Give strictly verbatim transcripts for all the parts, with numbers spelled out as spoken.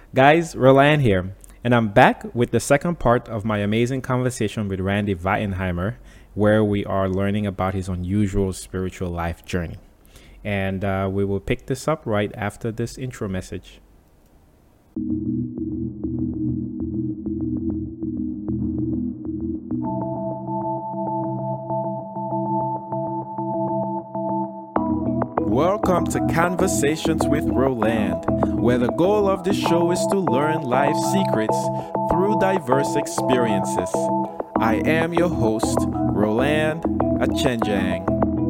Guys, Roland here, and I'm back with the second part of my amazing conversation with Randy Weitenheimer, where we are learning about his unusual spiritual life journey. And uh, we will pick this up right after this intro message. Welcome to Conversations with Roland, where the goal of this show is to learn life secrets through diverse experiences. I am your host, Roland Achenjang.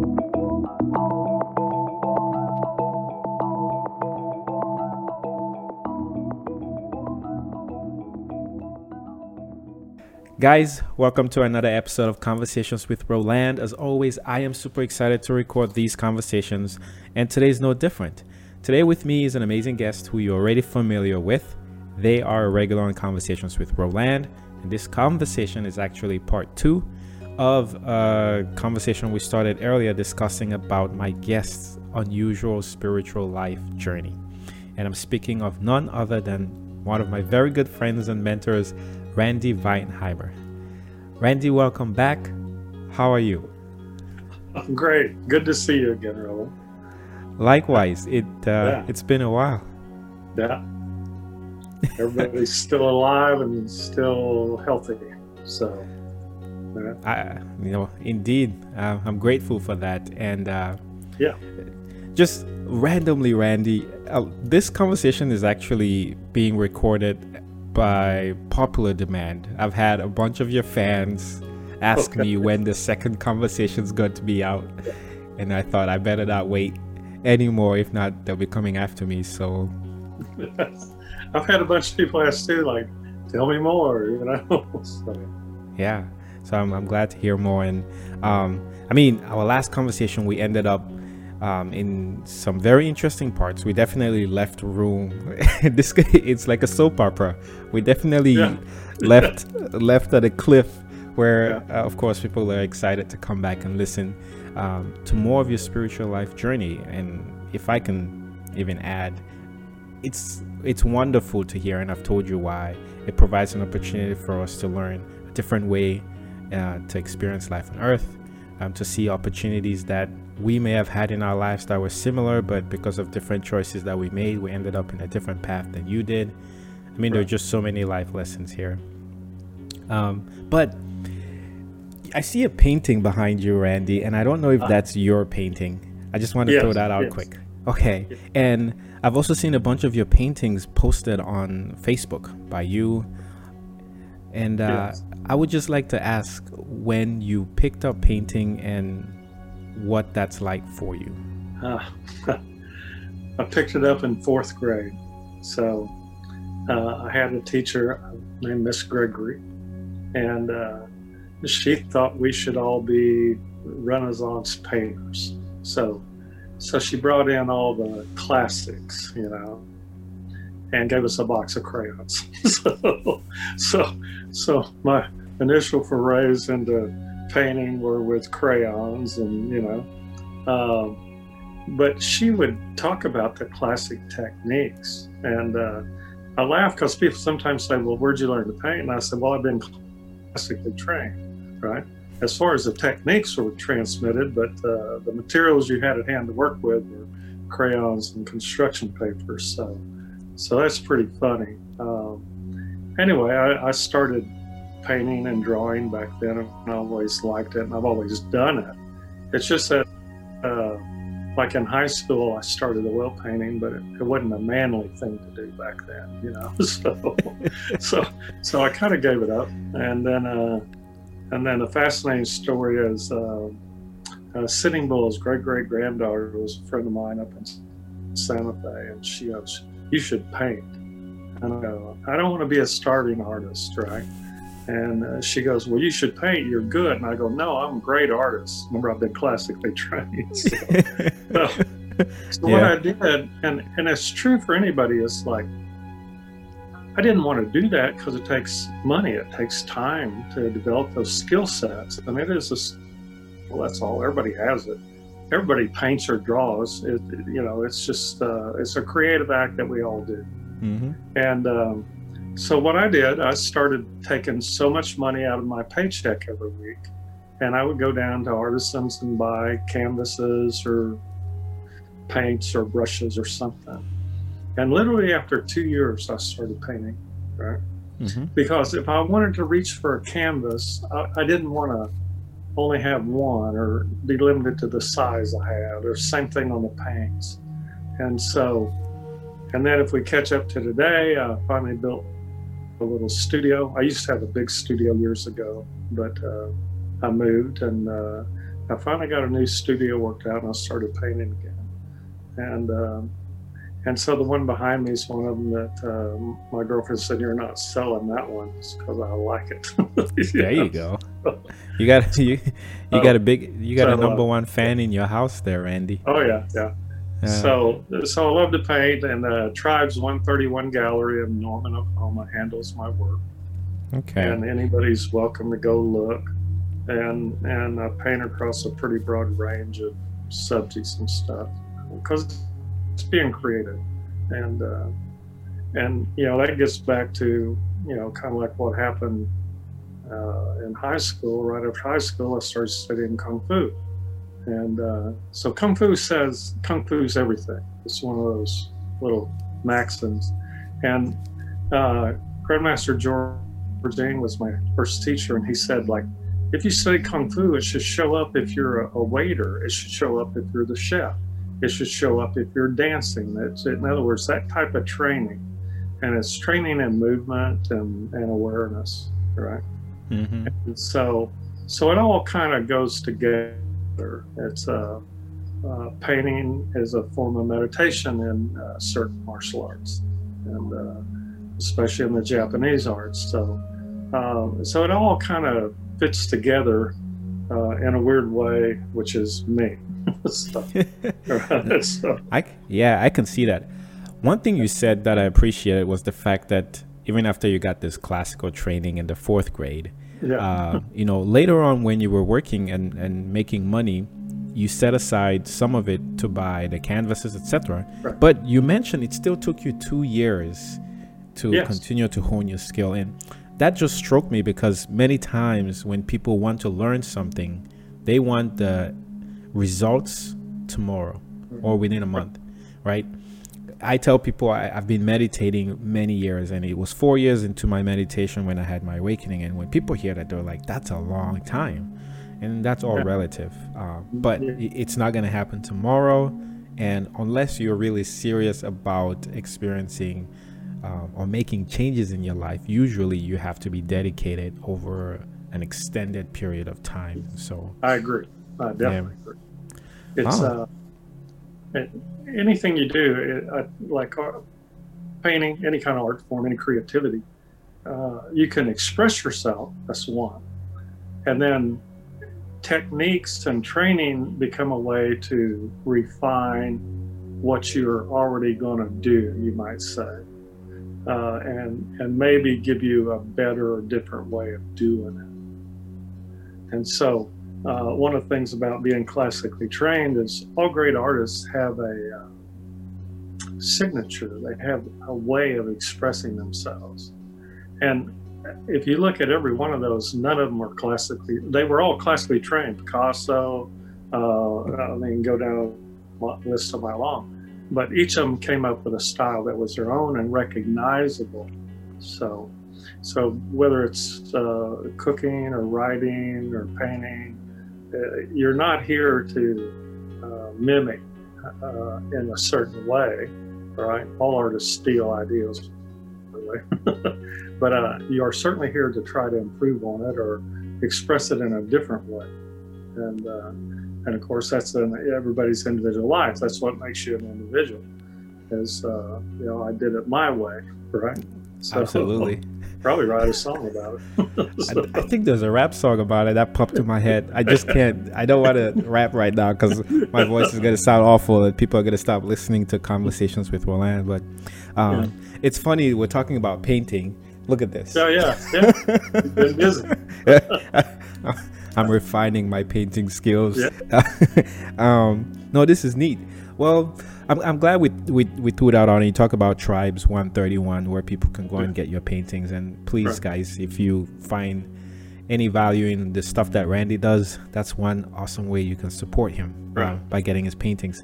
Guys, welcome to another episode of Conversations with Roland. As always, I am super excited to record these conversations, and today is no different. Today with me is an amazing guest who you're already familiar with. They are a regular on Conversations with Roland, and this conversation is actually part two of a conversation we started earlier discussing about my guest's unusual spiritual life journey. And I'm speaking of none other than one of my very good friends and mentors, Randy Weitenheimer. Randy, welcome back. How are you? I'm great. Good to see you again, Roland. Likewise. It uh, Yeah. it's been a while. Yeah. Everybody's still alive and still healthy. So, yeah. I, you know, indeed, uh, I'm grateful for that. And uh, Yeah. just randomly, Randy, uh, this conversation is actually being recorded by popular demand. I've had a bunch of your fans ask Okay. me when the second conversation is going to be out, and I thought I better not wait anymore. If not, they'll be coming after me. So I've had a bunch of people ask too, like, tell me more, you know. So, yeah, so I'm, I'm glad to hear more. And um, I mean, our last conversation, we ended up um, in some very interesting parts. We definitely left room. This it's like a soap opera. We definitely Yeah. left left at a cliff where, Yeah. uh, of course, people are excited to come back and listen um, to more of your spiritual life journey. And if I can even add, it's it's wonderful to hear, and I've told you why. It provides an opportunity for us to learn a different way uh, to experience life on Earth, um, to see opportunities that we may have had in our lives that were similar, but because of different choices that we made, we ended up in a different path than you did. I mean, there are Right. just so many life lessons here. Um, but I see a painting behind you, Randy, and I don't know if Ah. that's your painting. I just want to Yes, throw that out yes. quick. Okay. Yes. And I've also seen a bunch of your paintings posted on Facebook by you. And uh, Yes. I would just like to ask when you picked up painting and what that's like for you. Uh, I picked it up in fourth grade. So uh, I had a teacher named Miss Gregory, and uh, she thought we should all be Renaissance painters. So, so she brought in all the classics, you know, and gave us a box of crayons. so, so, so my initial forays into painting were with crayons, and you know, um, but she would talk about the classic techniques, and uh, I laugh because people sometimes say, "Well, where'd you learn to paint?" And I said, "Well, I've been classically trained, right? As far as the techniques were transmitted, but uh, the materials you had at hand to work with were crayons and construction papers." So, so that's pretty funny. Um, anyway, I, I started painting and drawing back then, and I always liked it, and I've always done it. It's just that, uh, like in high school, I started oil painting, but it, it wasn't a manly thing to do back then, you know. So, so, so I kind of gave it up, and then, uh, and then a fascinating story is uh, uh, Sitting Bull's great great granddaughter was a friend of mine up in Santa Fe, and she goes, "You should paint." And I go, "I don't want to be a starving artist, right?" And uh, she goes, "Well, you should paint. You're good." And I go, "No, I'm a great artist. Remember, I've been classically trained." So, so, so what Yeah. I did, and, and it's true for anybody, is like, I didn't want to do that because it takes money. It takes time to develop those skill sets. And it is a, well, that's all. Everybody has it. Everybody paints or draws. It, you know, it's just, uh, it's a creative act that we all do. Mm-hmm. And um, so what I did, I started taking so much money out of my paycheck every week, and I would go down to Artisans and buy canvases or paints or brushes or something. And literally after two years, I started painting, right? Mm-hmm. Because if I wanted to reach for a canvas, I, I didn't want to only have one or be limited to the size I had, or same thing on the paints. And so, and then if we catch up to today, I finally built a little studio. I used to have a big studio years ago, but uh, I moved and uh, I finally got a new studio worked out and I started painting again. And um, and so the one behind me is one of them that uh, my girlfriend said, "You're not selling that one because I like it." There you go. You got you, you got a big you got so a number one fan in your house there, Randy. Oh yeah, yeah. Uh, so so I love to paint, and the Tribes one thirty-one Gallery in Norman, Oklahoma handles my work. Okay. And anybody's welcome to go look, and and I paint across a pretty broad range of subjects and stuff because it's being creative, and uh, and you know that gets back to you know kind of like what happened uh, in high school. Right after high school, I started studying Kung Fu. And uh, so Kung Fu says, Kung Fu is everything. It's one of those little maxims. And uh, Grandmaster George Ding was my first teacher, and he said, like, if you study Kung Fu, it should show up if you're a, a waiter. It should show up if you're the chef. It should show up if you're dancing. It's, in other words, that type of training. And it's training in movement and, and awareness, right? Mm-hmm. And so, so it all kind of goes together. It's uh, uh, painting is a form of meditation in uh, certain martial arts, and uh, especially in the Japanese arts. So, um, so it all kind of fits together uh, in a weird way, which is me. so, so. I yeah, I can see that. One thing you said that I appreciated was the fact that even after you got this classical training in the fourth grade. Yeah. Uh, you know, later on when you were working and, and making money, you set aside some of it to buy the canvases, et cetera. Right. But you mentioned it still took you two years to yes. continue to hone your skill. And that just struck me because many times when people want to learn something, they want the results tomorrow mm-hmm. or within a month, right? I tell people I, I've been meditating many years, and it was four years into my meditation when I had my awakening. And when people hear that, they're like, that's a long time. And that's all yeah. relative. Uh, but yeah. it's not going to happen tomorrow. And unless you're really serious about experiencing um, or making changes in your life, usually you have to be dedicated over an extended period of time. So I agree. I definitely yeah. agree. It's oh. uh, it, anything you do, it, uh, like uh, painting, any kind of art form, any creativity, uh, you can express yourself. That's one, and then techniques and training become a way to refine what you're already going to do. You might say, uh, and and maybe give you a better or different way of doing it. And so. Uh, one of the things about being classically trained is all great artists have a uh, signature. They have a way of expressing themselves. And if you look at every one of those, none of them were classically, they were all classically trained. Picasso, uh, I mean, go down a list of my long. But each of them came up with a style that was their own and recognizable. So, so whether it's uh, cooking or writing or painting, Uh, you're not here to uh, mimic uh, in a certain way, right? All artists steal ideas, by the way. But uh, you are certainly here to try to improve on it or express it in a different way. And uh, and of course, that's in everybody's individual life. That's what makes you an individual. Is uh, you know, I did it my way, right? So, absolutely. Probably write a song about it. so. I, I think there's a rap song about it that popped in my head. I just can't. I don't want to rap right now because my voice is going to sound awful and people are going to stop listening to Conversations with Roland. But um, yeah. It's funny. We're talking about painting. Look at this. Oh, yeah. Yeah. You've been busy. I'm refining my painting skills. Yeah. um, no, this is neat. Well, I'm, I'm glad we, we we threw that on. You talk about Tribes one thirty-one, where people can go and get your paintings. And please, right. guys, if you find any value in the stuff that Randy does, that's one awesome way you can support him, right. uh, by getting his paintings.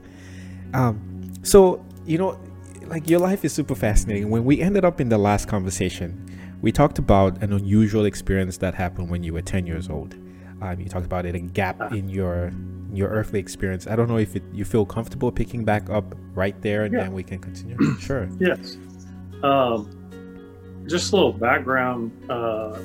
Um, so, you know, like, your life is super fascinating. When we ended up in the last conversation, we talked about an unusual experience that happened when you were ten years old. Um, you talked about it, a gap in your your earthly experience. I don't know if it, you feel comfortable picking back up right there, and yeah. then we can continue. Sure. Yes. Um, just a little background. Uh,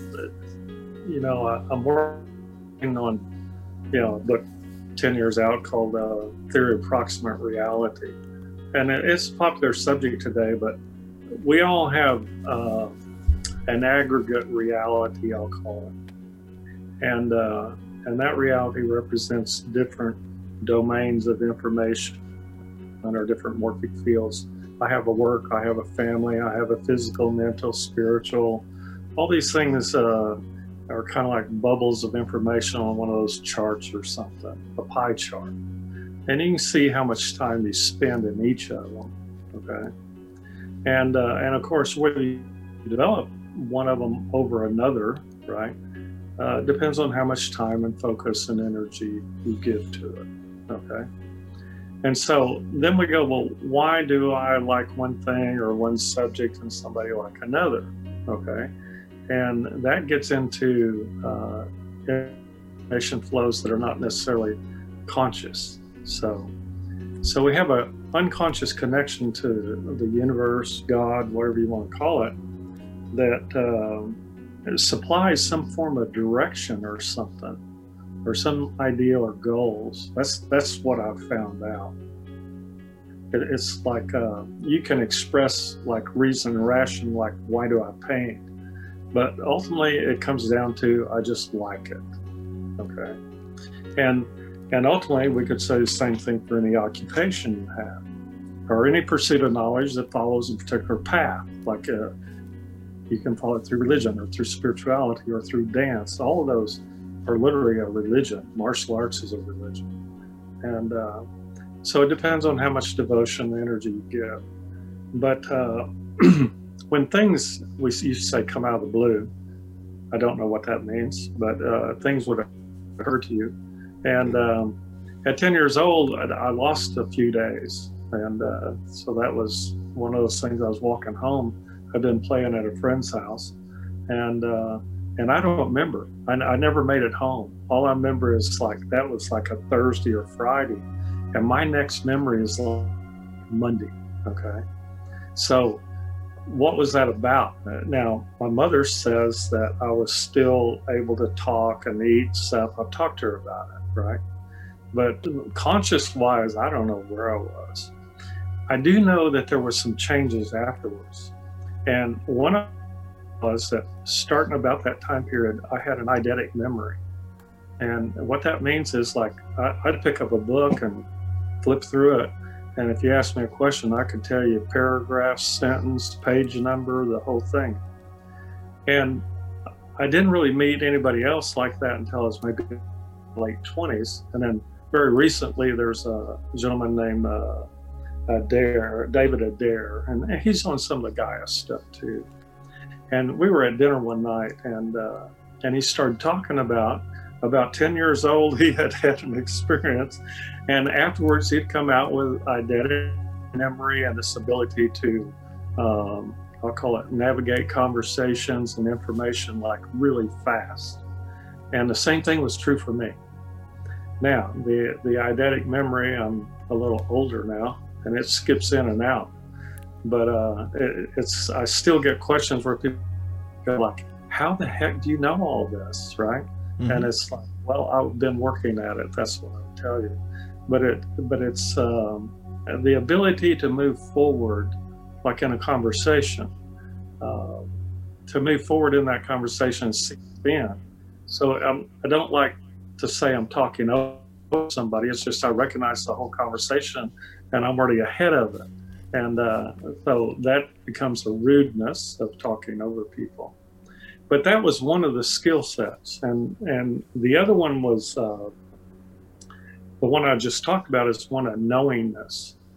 you know, I, I'm working on, you know, a book ten years out called uh, Theory of Approximate Reality. And it, it's a popular subject today, but we all have uh, an aggregate reality, I'll call it. And uh, and that reality represents different domains of information under different morphic fields. I have a work, I have a family, I have a physical, mental, spiritual. All these things uh, are kind of like bubbles of information on one of those charts or something, a pie chart. And you can see how much time you spend in each of them, okay? And, uh, and of course, whether you develop one of them over another, right? Uh, depends on how much time and focus and energy you give to it, okay? And so then we go, well, why do I like one thing or one subject and somebody like another, okay? And that gets into uh, information flows that are not necessarily conscious. So, so we have an unconscious connection to the universe, God, whatever you want to call it, that um, it supplies some form of direction or something, or some ideal or goals. That's that's what I've found out. It, it's like uh, you can express like reason and ration, like why do I paint? But ultimately, it comes down to I just like it. Okay, and and ultimately, we could say the same thing for any occupation you have, or any pursuit of knowledge that follows a particular path, like a. You can follow it through religion or through spirituality or through dance. All of those are literally a religion. Martial arts is a religion. And uh, so it depends on how much devotion and energy you give. But uh, when things, we used to say, come out of the blue, I don't know what that means, but uh, things would occur to you. And um, at ten years old, I, I lost a few days. And uh, so that was one of those things. I was walking home. I'd been playing at a friend's house, and uh, and I don't remember. I, I never made it home. All I remember is like that was like a Thursday or Friday, and my next memory is like Monday. Okay, so what was that about? Now my mother says that I was still able to talk and eat stuff. I've talked to her about it, right? But conscious-wise, I don't know where I was. I do know that there were some changes afterwards. And one of them was that starting about that time period, I had an eidetic memory. And what that means is like, I, I'd pick up a book and flip through it. And if you ask me a question, I could tell you paragraph, sentence, page number, the whole thing. And I didn't really meet anybody else like that until I was maybe late twenties. And then very recently, there's a gentleman named uh, Adair, David Adair, and he's on some of the Gaia stuff too. And we were at dinner one night, and uh, and he started talking about about ten years old. He had had an experience, and afterwards he'd come out with eidetic memory and this ability to, um, I'll call it, navigate conversations and information like really fast. And the same thing was true for me. Now the the eidetic memory, I'm a little older now, and it skips in and out. But uh, it, it's I still get questions where people go like, how the heck do you know all this, right? Mm-hmm. And it's like, well, I've been working at it, that's what I would tell you. But, it, but it's um, the ability to move forward, like in a conversation, uh, to move forward in that conversation and see in. So um, I don't like to say I'm talking over somebody, it's just I recognize the whole conversation and I'm already ahead of it. And uh, so that becomes a rudeness of talking over people. But that was one of the skill sets. And, and the other one was, uh, the one I just talked about is one of knowingness.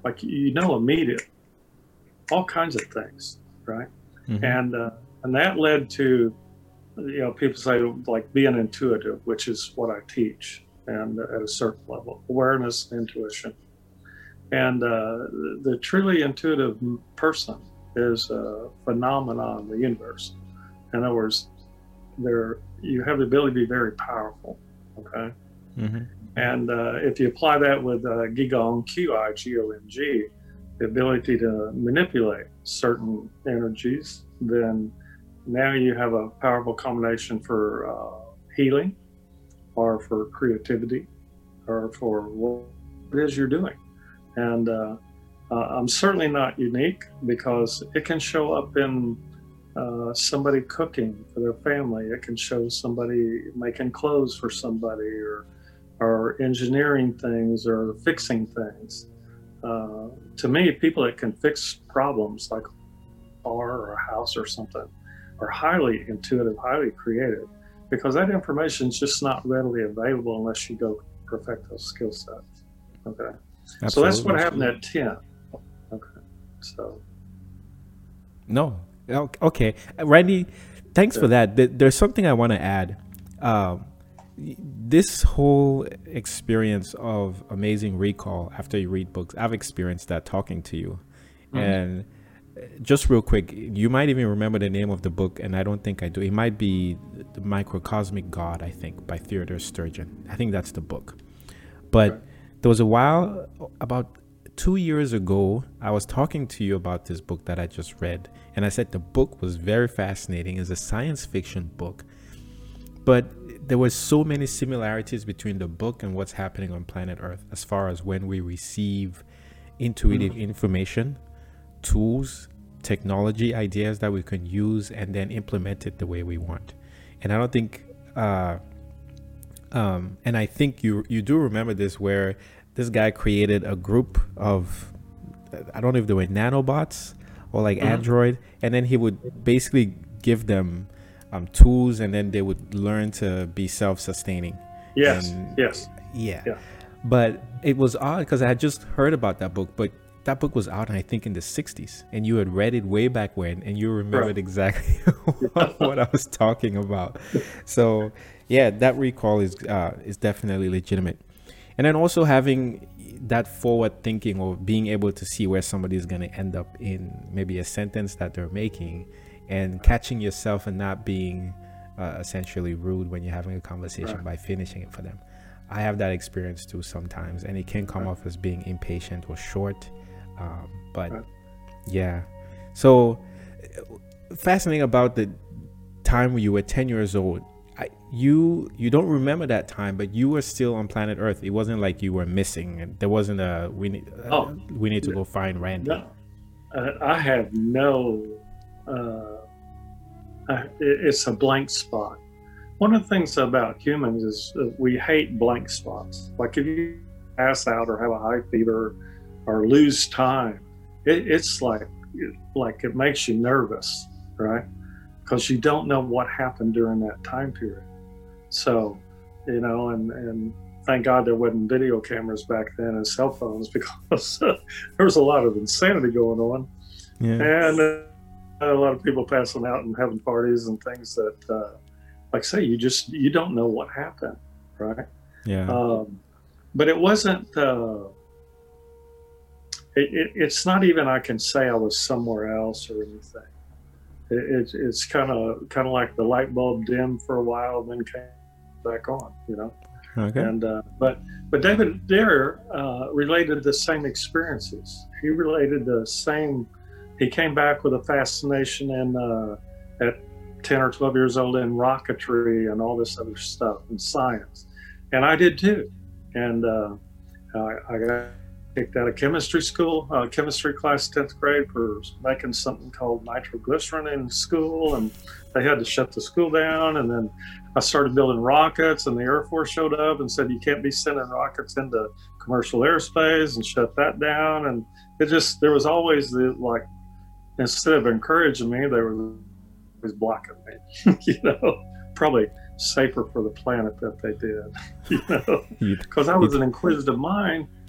like you know immediately all kinds of things, right? Mm-hmm. And uh, and that led to, you know, people say like being intuitive, which is what I teach, and uh, at a certain level, awareness, intuition, and uh, the, the truly intuitive person is a phenomenon in the universe. In other words, there you have the ability to be very powerful. Okay. Mm-hmm. And uh, if you apply that with uh, Qigong, Q I G O N G, the ability to manipulate certain energies, then now you have a powerful combination for uh, healing, or for creativity, or for what it is you're doing. And uh, uh, I'm certainly not unique, because it can show up in uh, somebody cooking for their family. It can show somebody making clothes for somebody, or or engineering things, or fixing things. Uh, to me, people that can fix problems like a car or a house or something are highly intuitive, highly creative, because that information is just not readily available unless you go perfect those skill sets. Okay. Absolutely. So that's what happened at ten. Okay. So. No. Okay. Randy, thanks yeah. for that. There's something I want to add. Um, This whole experience of amazing recall after you read books, I've experienced that talking to you. Mm-hmm. And just real quick, you might even remember the name of the book, and I don't think I do. It might be The Microcosmic God, I think, by Theodore Sturgeon. I think that's the book. But okay. there was a while, about two years ago, I was talking to you about this book that I just read. And I said the book was very fascinating. It's a science fiction book. But there were so many similarities between the book and what's happening on planet Earth, as far as when we receive intuitive mm-hmm. information, tools, technology, ideas that we can use and then implement it the way we want. And I don't think, uh, um, and I think you you do remember this, where this guy created a group of, I don't know if they were nanobots or like mm-hmm. Android, and then he would basically give them Um, tools, and then they would learn to be self-sustaining. Yes, and, yes. Yeah. yeah. But it was odd because I had just heard about that book, but that book was out, I think, in the sixties, and you had read it way back when, and you remembered right. exactly what, what I was talking about. So, yeah, that recall is uh, is definitely legitimate. And then also having that forward thinking, or being able to see where somebody is going to end up in maybe a sentence that they're making, and catching yourself and not being uh, essentially rude when you're having a conversation right. by finishing it for them. I have that experience too sometimes, and it can come right. off as being impatient or short. Um, but right. yeah. So fascinating about the time when you were ten years old. I, you you don't remember that time, but you were still on planet Earth. It wasn't like you were missing, and there wasn't a we need uh, oh, we need to go find Randy. No, uh, I have no. Uh, uh, it, it's a blank spot. One of the things about humans is uh, we hate blank spots. Like if you pass out or have a high fever or lose time, it, it's like like it makes you nervous, right? Because you don't know what happened during that time period. So, you know, and and thank God there wasn't video cameras back then and cell phones, because uh, there was a lot of insanity going on. Yeah. And uh, a lot of people passing out and having parties and things that, uh, like I say, you just, you don't know what happened, right? Yeah. Um, but it wasn't, uh, it, it, it's not even I can say I was somewhere else or anything. It, it, it's kind of kind of like the light bulb dimmed for a while and then came back on, you know? Okay. And uh, but but David Dare uh, related the same experiences. He related the same. He came back with a fascination in uh, at ten or twelve years old in rocketry and all this other stuff and science, and I did too. And uh, I, I got kicked out of chemistry school, uh, chemistry class, tenth grade, for making something called nitroglycerin in school, and they had to shut the school down. And then I started building rockets, and the Air Force showed up and said, you can't be sending rockets into commercial airspace, and shut that down. And it just, there was always the, like, instead of encouraging me, they were always blocking me, you know, probably safer for the planet that they did, you know, because I was an inquisitive mind.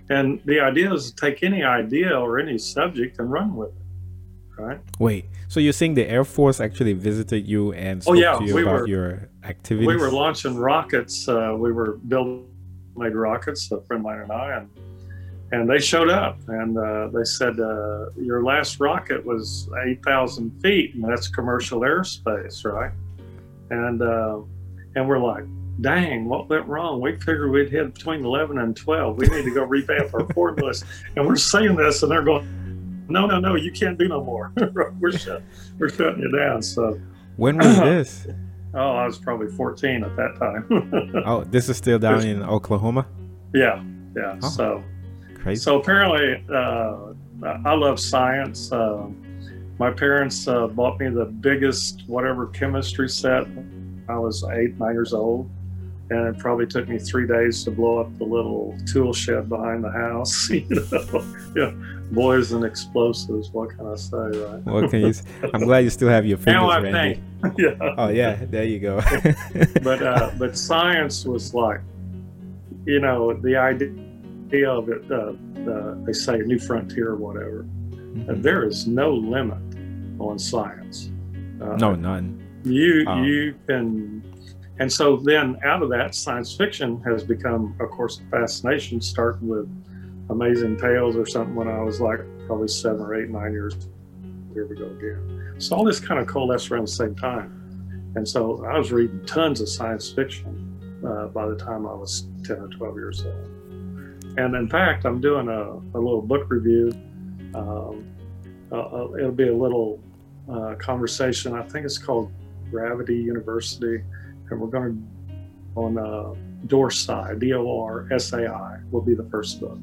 And the idea is to take any idea or any subject and run with it, right? Wait, so you're saying the Air Force actually visited you and Oh spoke yeah, to you we about were your we activities? were launching rockets. Uh, we were building made rockets, a friend of mine and I, and and they showed up and uh, they said uh, your last rocket was eight thousand feet, and that's commercial airspace, right? And uh, and we're like, dang, what went wrong? We figured we'd hit between eleven and twelve. We need to go revamp our formulas. And we're saying this, and they're going, no, no, no, you can't do no more. we're shut, we're shutting you down. So, When was this? oh, I was probably fourteen at that time. Oh, this is still down in Oklahoma? yeah, yeah. Oh. So, Crazy. so apparently, uh, I love science. Uh, my parents uh, bought me the biggest whatever chemistry set. I was eight, nine years old. And it probably took me three days to blow up the little tool shed behind the house. You know, yeah, boys and explosives. What can I say, right? What can you s- I'm glad you still have your fingers, Now I Randy. think, yeah. Oh yeah, there you go. But uh, but science was like, you know, the idea of it. Uh, uh, they say a new frontier or whatever. Mhm. Uh, there is no limit on science. Uh, No, none. You Oh. you can. And so then out of that, science fiction has become, of course, a fascination, starting with Amazing Tales or something when I was like probably seven or eight, nine years. Here we go again. So all this kind of coalesced around the same time. And so I was reading tons of science fiction uh, by the time I was ten or twelve years old. And in fact, I'm doing a, a little book review. Um, uh, it'll be a little uh, conversation. I think it's called Gravity University. And we're going to on uh, Dorsai, D O R S A I, will be the first book.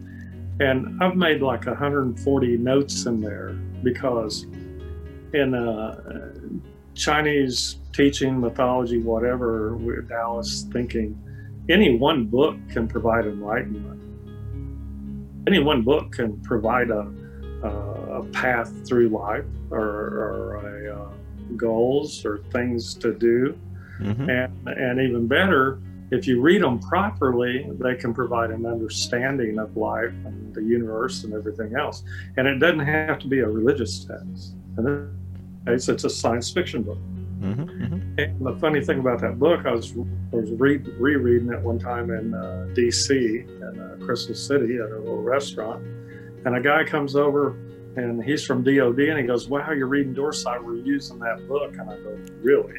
And I've made like one hundred forty notes in there because in uh, Chinese teaching, mythology, whatever, with Taoist thinking, any one book can provide enlightenment. Any one book can provide a, a path through life or, or a, uh, goals or things to do. Mhm. And, and even better, if you read them properly, they can provide an understanding of life and the universe and everything else. And it doesn't have to be a religious text. And it's, it's a science fiction book. Mhm, mhm. And the funny thing about that book, I was, I was re- rereading it one time in uh, D C, in uh, Crystal City at a little restaurant. And a guy comes over and he's from D O D, and he goes, wow, you're reading Dorsai, we're using that book. And I go, really?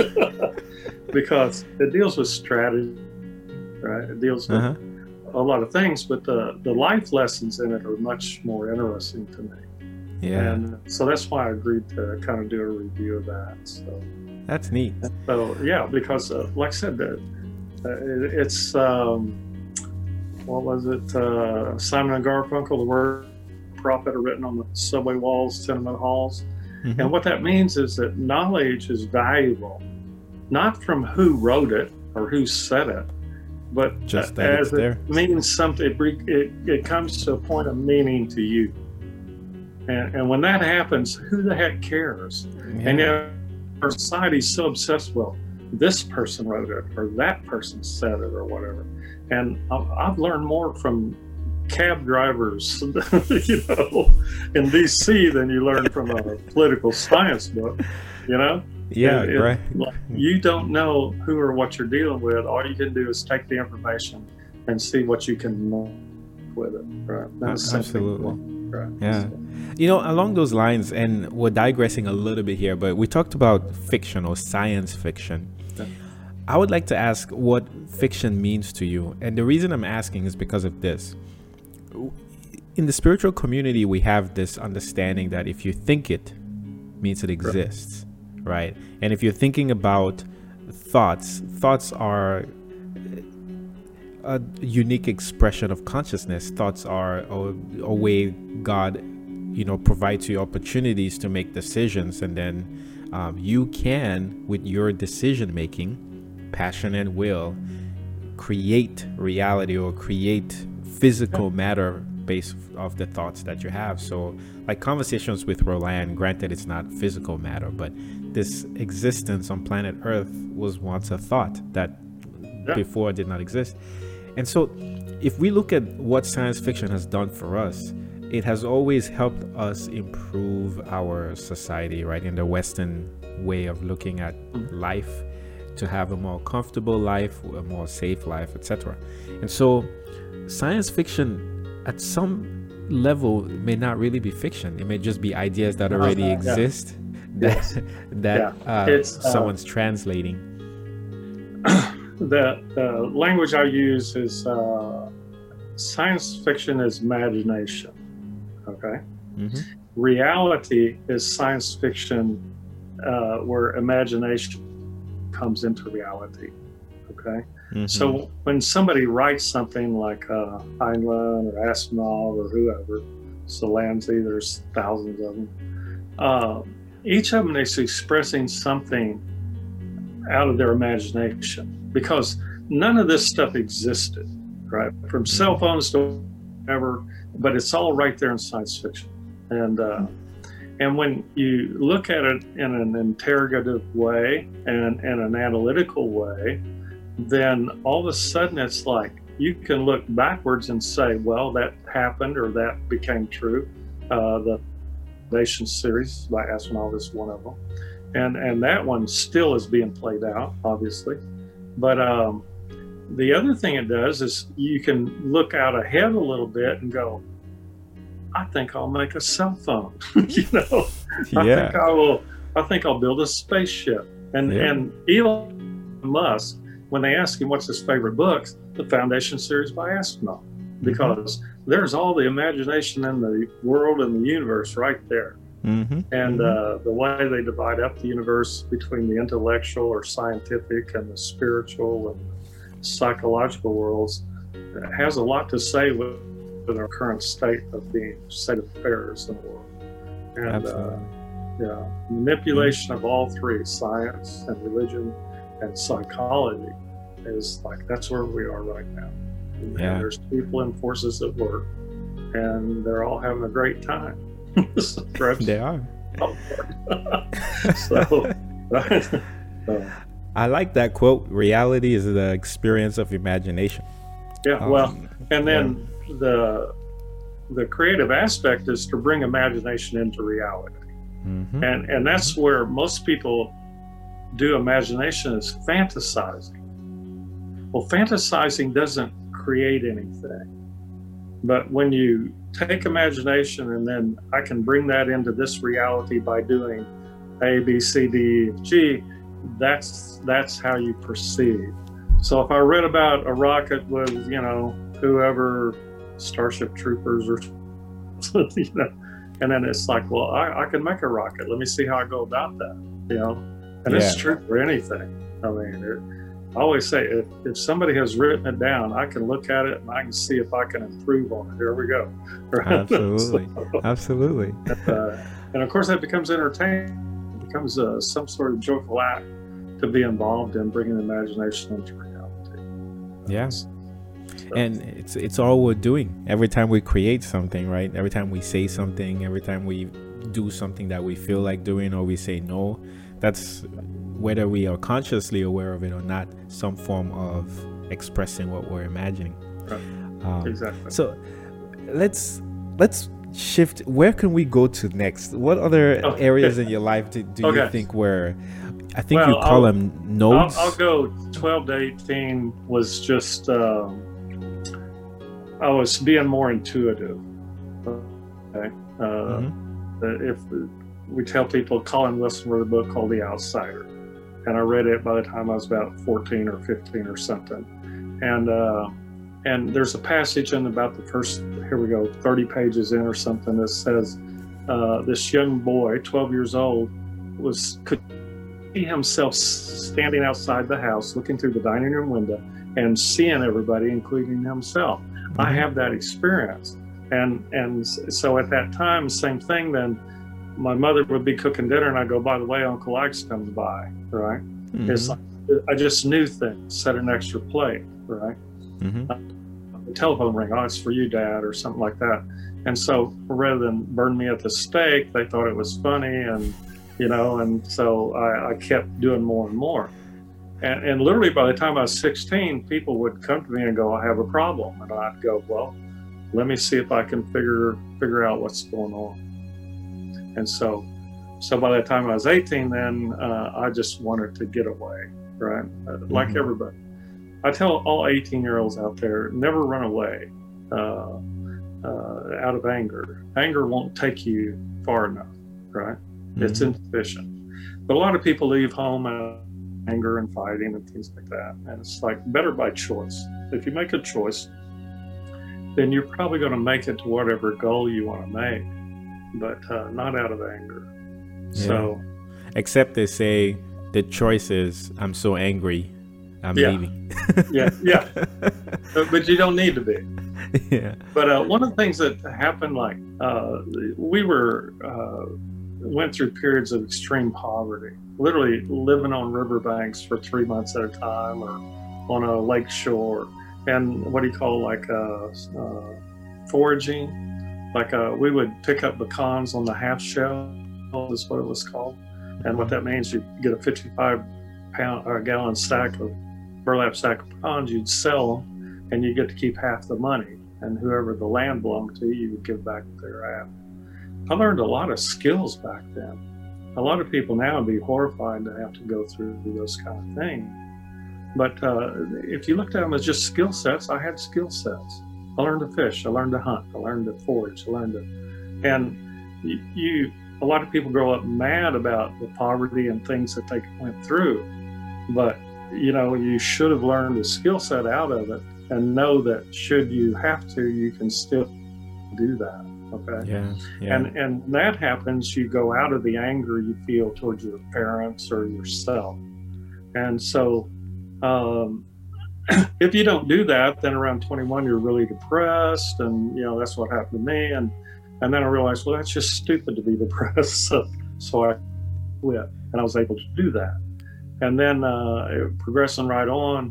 Because it deals with strategy, right? It deals with Uh-huh. a lot of things, but the, the life lessons in it are much more interesting to me. Yeah, And so that's why I agreed to kind of do a review of that. So, that's neat. so yeah, because uh, like I said, uh, it, it's, um, what was it? Uh, Simon and Garfunkel, the word prophet are written on the subway walls, tenement halls. Mhm. And what that means is that knowledge is valuable, not from who wrote it or who said it, but Just uh, that it's as it there. means something, it, it, it comes to a point of meaning to you. And, and when that happens, who the heck cares? And Yeah. yet our society's so obsessed, well, this person wrote it or that person said it or whatever. And I've, I've learned more from cab drivers, you know, in D C than you learn from a political science book, you know? Yeah, It- it- right. like, you don't know who or what you're dealing with. All you can do is take the information and see what you can know with it, right? That's simply- Absolutely. right. Yeah. So, You know, along those lines, and we're digressing a little bit here, but we talked about fiction or science fiction. Yeah. I would like to ask what fiction means to you. And the reason I'm asking is because of this. In the spiritual community, we have this understanding that if you think it, means it exists, right? And if you're thinking about thoughts, thoughts are a unique expression of consciousness. Thoughts are a, a way God, you know, provides you opportunities to make decisions, and then um, you can, with your decision making, passion and will, create reality or create physical matter based off the thoughts that you have. So, like Conversations with Roland, granted it's not physical matter, but this existence on planet Earth was once a thought that Yeah. before did not exist. And so, if we look at what science fiction has done for us, it has always helped us improve our society, right? In the Western way of looking at life, to have a more comfortable life, a more safe life, et cetera. And so, science fiction, at some level, may not really be fiction. It may just be ideas that already uh, exist yeah. that yes. that yeah. uh, it's, uh, someone's translating. The, the language I use is uh, science fiction is imagination. Okay. Mm-hmm. Reality is science fiction uh, where imagination comes into reality. Okay. Mm-hmm. So when somebody writes something like uh, Heinlein or Asimov or whoever, Delancey, there's thousands of them, uh, each of them is expressing something out of their imagination, because none of this stuff existed, right? From cell phones to whatever, but it's all right there in science fiction. And uh, and when you look at it in an interrogative way and, and an analytical way, then all of a sudden it's like you can look backwards and say, well, that happened or that became true. Uh, the Foundation series by Asimov is one of them. And, and that one still is being played out, obviously. But um, the other thing it does is you can look out ahead a little bit and go, I think I'll make a cell phone. you know, yeah. I think I will. I think I'll build a spaceship. And yeah. and Elon Musk, when they ask him what's his favorite books, the Foundation series by Asimov, because mm-hmm. there's all the imagination in the world and the universe right there. Mm-hmm. And uh, the way they divide up the universe between the intellectual or scientific and the spiritual and psychological worlds has a lot to say with, with our current state of being, state of affairs in the world. And uh, yeah, manipulation of all three, science and religion and psychology, is like, that's where we are right now. And yeah. there's people and forces at work, and they're all having a great time. They are. so, so, I like that quote. Reality is the experience of imagination. Yeah. Um, well, and then yeah. the the creative aspect is to bring imagination into reality, mm-hmm. and and that's mm-hmm. where most people do imagination, is fantasizing. Well, fantasizing doesn't create anything. But when you take imagination and then I can bring that into this reality by doing A, B, C, D, G, that's that's how you proceed. So if I read about a rocket with, you know, whoever, Starship Troopers or, you know, and then it's like, well, I, I can make a rocket. Let me see how I go about that, you know? And yeah. it's true for anything. I mean, it, I always say, if, if somebody has written it down, I can look at it and I can see if I can improve on it. Here we go. Absolutely. so, Absolutely. uh, and of course, that becomes entertaining. It becomes uh, some sort of joyful act to be involved in bringing imagination into reality. Yes. Yeah. So. And it's it's all we're doing. Every time we create something, right? Every time we say something, every time we do something that we feel like doing or we say no, that's, whether we are consciously aware of it or not, some form of expressing what we're imagining. Right. Um, exactly. So let's let's shift. Where can we go to next? What other oh, areas in your life do, do okay. you think were, I think well, you call I'll, them nodes? I'll, I'll go twelve to eighteen was just, um, I was being more intuitive. Okay. Uh, mm-hmm. If we tell people, Colin Wilson wrote a book called The Outsider. And I read it by the time I was about fourteen or fifteen or something. And uh, and there's a passage in about the first, here we go, thirty pages in or something, that says uh, this young boy, twelve years old, was could see himself standing outside the house, looking through the dining room window and seeing everybody, including himself. Mm-hmm. I have that experience. And, and so at that time, same thing then, my mother would be cooking dinner and I go, by the way, Uncle Ike's comes by, right? Mm-hmm. It's like, I just knew things, set an extra plate, right? Mm-hmm. Uh, the telephone ring, oh, it's for you, Dad, or something like that. And so rather than burn me at the stake, they thought it was funny, and, you know, and so I, I kept doing more and more. And, and literally by the time I was sixteen, people would come to me and go, I have a problem. And I'd go, well, let me see if I can figure figure out what's going on. And so so by the time I was eighteen, then uh, I just wanted to get away, right? Mm-hmm. Like everybody. I tell all eighteen-year-olds out there, never run away uh, uh, out of anger. Anger won't take you far enough, right? Mm-hmm. It's insufficient. But a lot of people leave home out of anger and fighting and things like that. And it's like better by choice. If you make a choice, then you're probably going to make it to whatever goal you want to make, but uh, not out of anger. Yeah. So, except they say the choice is, I'm so angry, I'm yeah. leaving. yeah, yeah. But, but you don't need to be. Yeah. But uh, one of the things that happened, like uh, we were uh, went through periods of extreme poverty, literally living on riverbanks for three months at a time, or on a lake shore, and what do you call like uh, uh, foraging? Like uh, we would pick up pecans on the half shell, is what it was called. And what that means, you get a fifty-five pound or gallon sack of burlap sack of pecans, you'd sell them, and you get to keep half the money. And whoever the land belonged to, you would give back their half. I learned a lot of skills back then. A lot of people now would be horrified to have to go through those kind of things. But uh, if you looked at them as just skill sets, I had skill sets. I learned to fish, I learned to hunt, I learned to forage, I learned to, and you, you a lot of people grow up mad about the poverty and things that they went through. But, you know, you should have learned a skill set out of it and know that should you have to, you can still do that. Okay. Yeah, yeah. And and that happens, you go out of the anger you feel towards your parents or yourself. And so um, if you don't do that, then around twenty-one, you're really depressed. And, you know, that's what happened to me. And, and then I realized, well, that's just stupid to be depressed. So, so I quit, and I was able to do that. And then uh, progressing right on,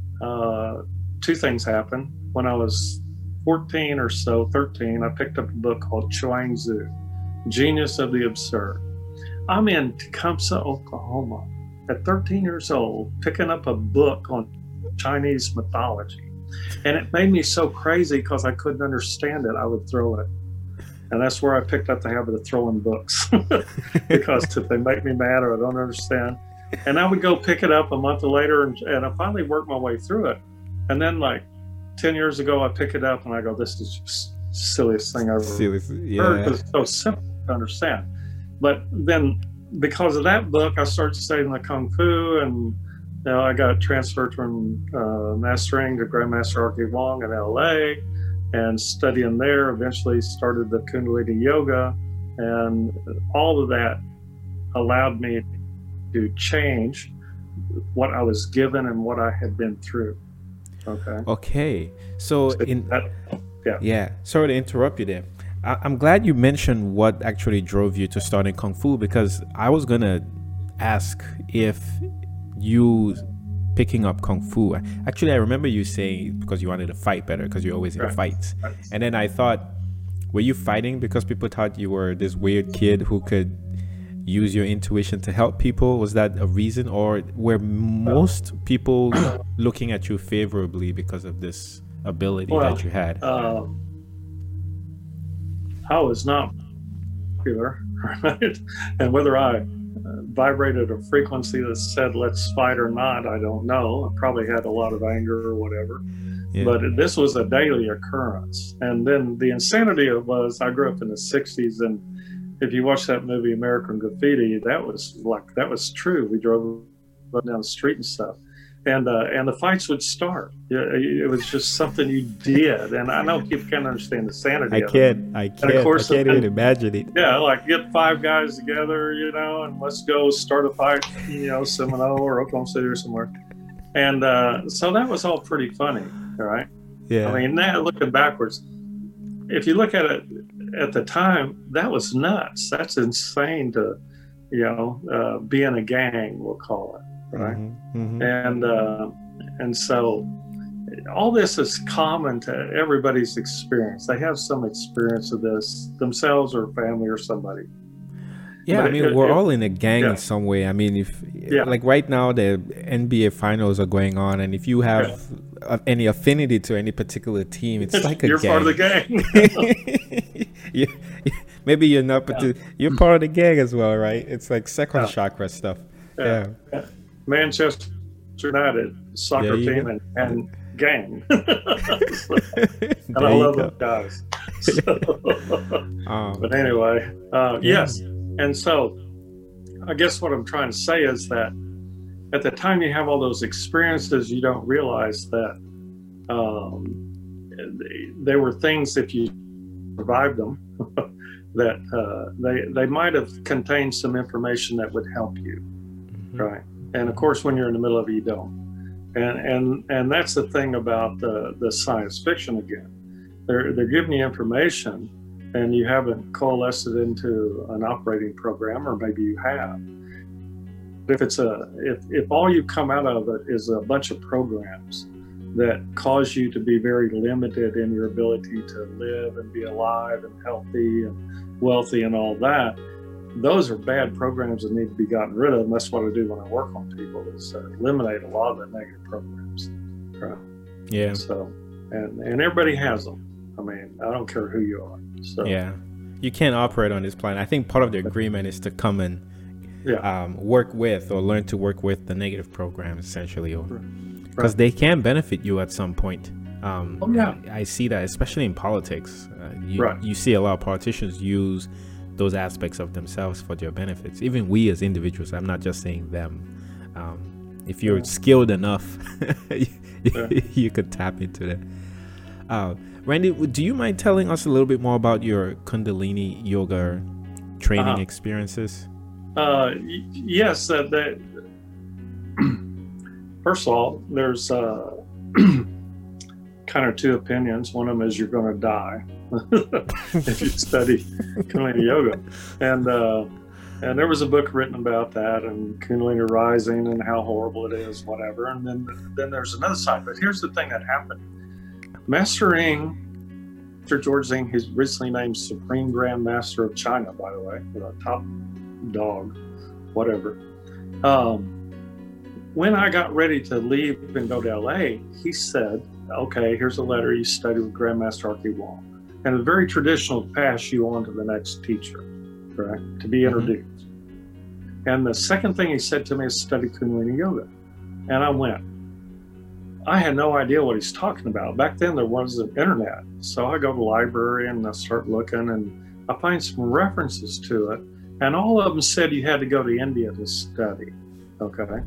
uh, two things happened. When I was fourteen or so, thirteen, I picked up a book called Chuang Tzu, Genius of the Absurd. I'm in Tecumseh, Oklahoma, at thirteen years old, picking up a book on Chinese mythology. And it made me so crazy because I couldn't understand it. I would throw it. And that's where I picked up the habit of throwing books because if they make me mad or I don't understand. And I would go pick it up a month later, and, and I finally worked my way through it. And then like ten years ago, I pick it up and I go, this is just the silliest thing I've ever Silly, yeah. heard, because it's so simple to understand. But then because of that book, I started studying the Kung Fu, and you know, I got transferred from uh, mastering to Grandmaster R K Wong in L A, and studying there, eventually started the Kundalini Yoga, and all of that allowed me to change what I was given and what I had been through. Okay. Okay. So, So in that- yeah. yeah, sorry to interrupt you there. I, I'm glad you mentioned what actually drove you to starting Kung Fu, because I was gonna ask if you picking up Kung Fu. Actually, I remember you saying because you wanted to fight better because you're always in Right. fights. Right. And then I thought, were you fighting because people thought you were this weird kid who could use your intuition to help people? Was that a reason, or were most people looking at you favorably because of this ability Well, that you had? Um, I was not popular, right? And whether I uh, vibrated a frequency that said let's fight or not, I don't know. I probably had a lot of anger or whatever. Yeah. But this was a daily occurrence. And then the insanity of it was, I grew up in the sixties, and if you watch that movie American Graffiti, that was like that was true. We drove down the street and stuff, and uh, and the fights would start. It, it was just something you did, and I know people can't understand the sanity I of it. can't, I can't, course, I can't and- even imagine it. Yeah, like get five guys together, you know, and let's go start a fight, you know, Seminole or Oklahoma City or somewhere. And uh, so that was all pretty funny, all right? Yeah. I mean, now looking backwards, if you look at it at the time, that was nuts. That's insane to, you know, uh, be in a gang, we'll call it, right? Mhm, mhm. And uh, and so all this is common to everybody's experience. They have some experience of this themselves or family or somebody. Yeah, But I mean, it- we're it- all in a gang yeah. in some way. I mean, if Yeah. like right now the N B A finals are going on, and if you have Yeah. uh, any affinity to any particular team, it's like a You're gang. part of the gang. you, maybe you're not, but Yeah. you're part of the gang as well, right? It's like second Yeah. chakra stuff. Yeah. Yeah. Yeah. Manchester United soccer There you team go. and, and gang. So, and I There you love go. those guys. So, Um, but anyway, uh, Yeah. yes. And so I guess what I'm trying to say is that at the time you have all those experiences, you don't realize that um, they, they were things, if you survived them, that uh, they, they might have contained some information that would help you. mhm. Right. And of course, when you're in the middle of it, you don't. And and and that's the thing about the, the science fiction again. They're they're giving you information, and you haven't coalesced it into an operating program, or maybe you have. If it's a if if all you come out of it is a bunch of programs that cause you to be very limited in your ability to live and be alive and healthy and wealthy and all that, those are bad programs that need to be gotten rid of. And that's what I do when I work on people, is uh, eliminate a lot of the negative programs. Right? Yeah. So, and and everybody has them. I mean, I don't care who you are. So Yeah. You can't operate on this planet. I think part of the agreement is to come and yeah, um, work with or learn to work with the negative programs, essentially, or because Right. they can benefit you at some point. Um, Oh, yeah. I see that, especially in politics. Uh, you, Right. you see a lot of politicians use those aspects of themselves for their benefits. Even we as individuals, I'm not just saying them. Um, if you're Yeah. skilled enough, you, Yeah. you could tap into that. Uh, Randy, do you mind telling us a little bit more about your Kundalini yoga training Uh-huh. experiences? Uh, y- yes, that, that first of all, there's uh, kind of two opinions. One of them is you're going to die if you study Kundalini yoga, and uh, and there was a book written about that and Kundalini rising and how horrible it is, whatever. And then then there's another side. But here's the thing that happened: Master Ing, Master George Zing, he's recently named Supreme Grand Master of China, by the way, the top dog, whatever. Um, when I got ready to leave and go to L A, he said, okay, here's a letter you study with Grandmaster R K Wong. And it's very traditional to pass you on to the next teacher, right? To be introduced. Mm-hmm. And the second thing he said to me is study Kundalini Yoga. And I went, I had no idea what he's talking about. Back then there wasn't internet. So I go to the library and I start looking and I find some references to it. And all of them said you had to go to India to study, okay?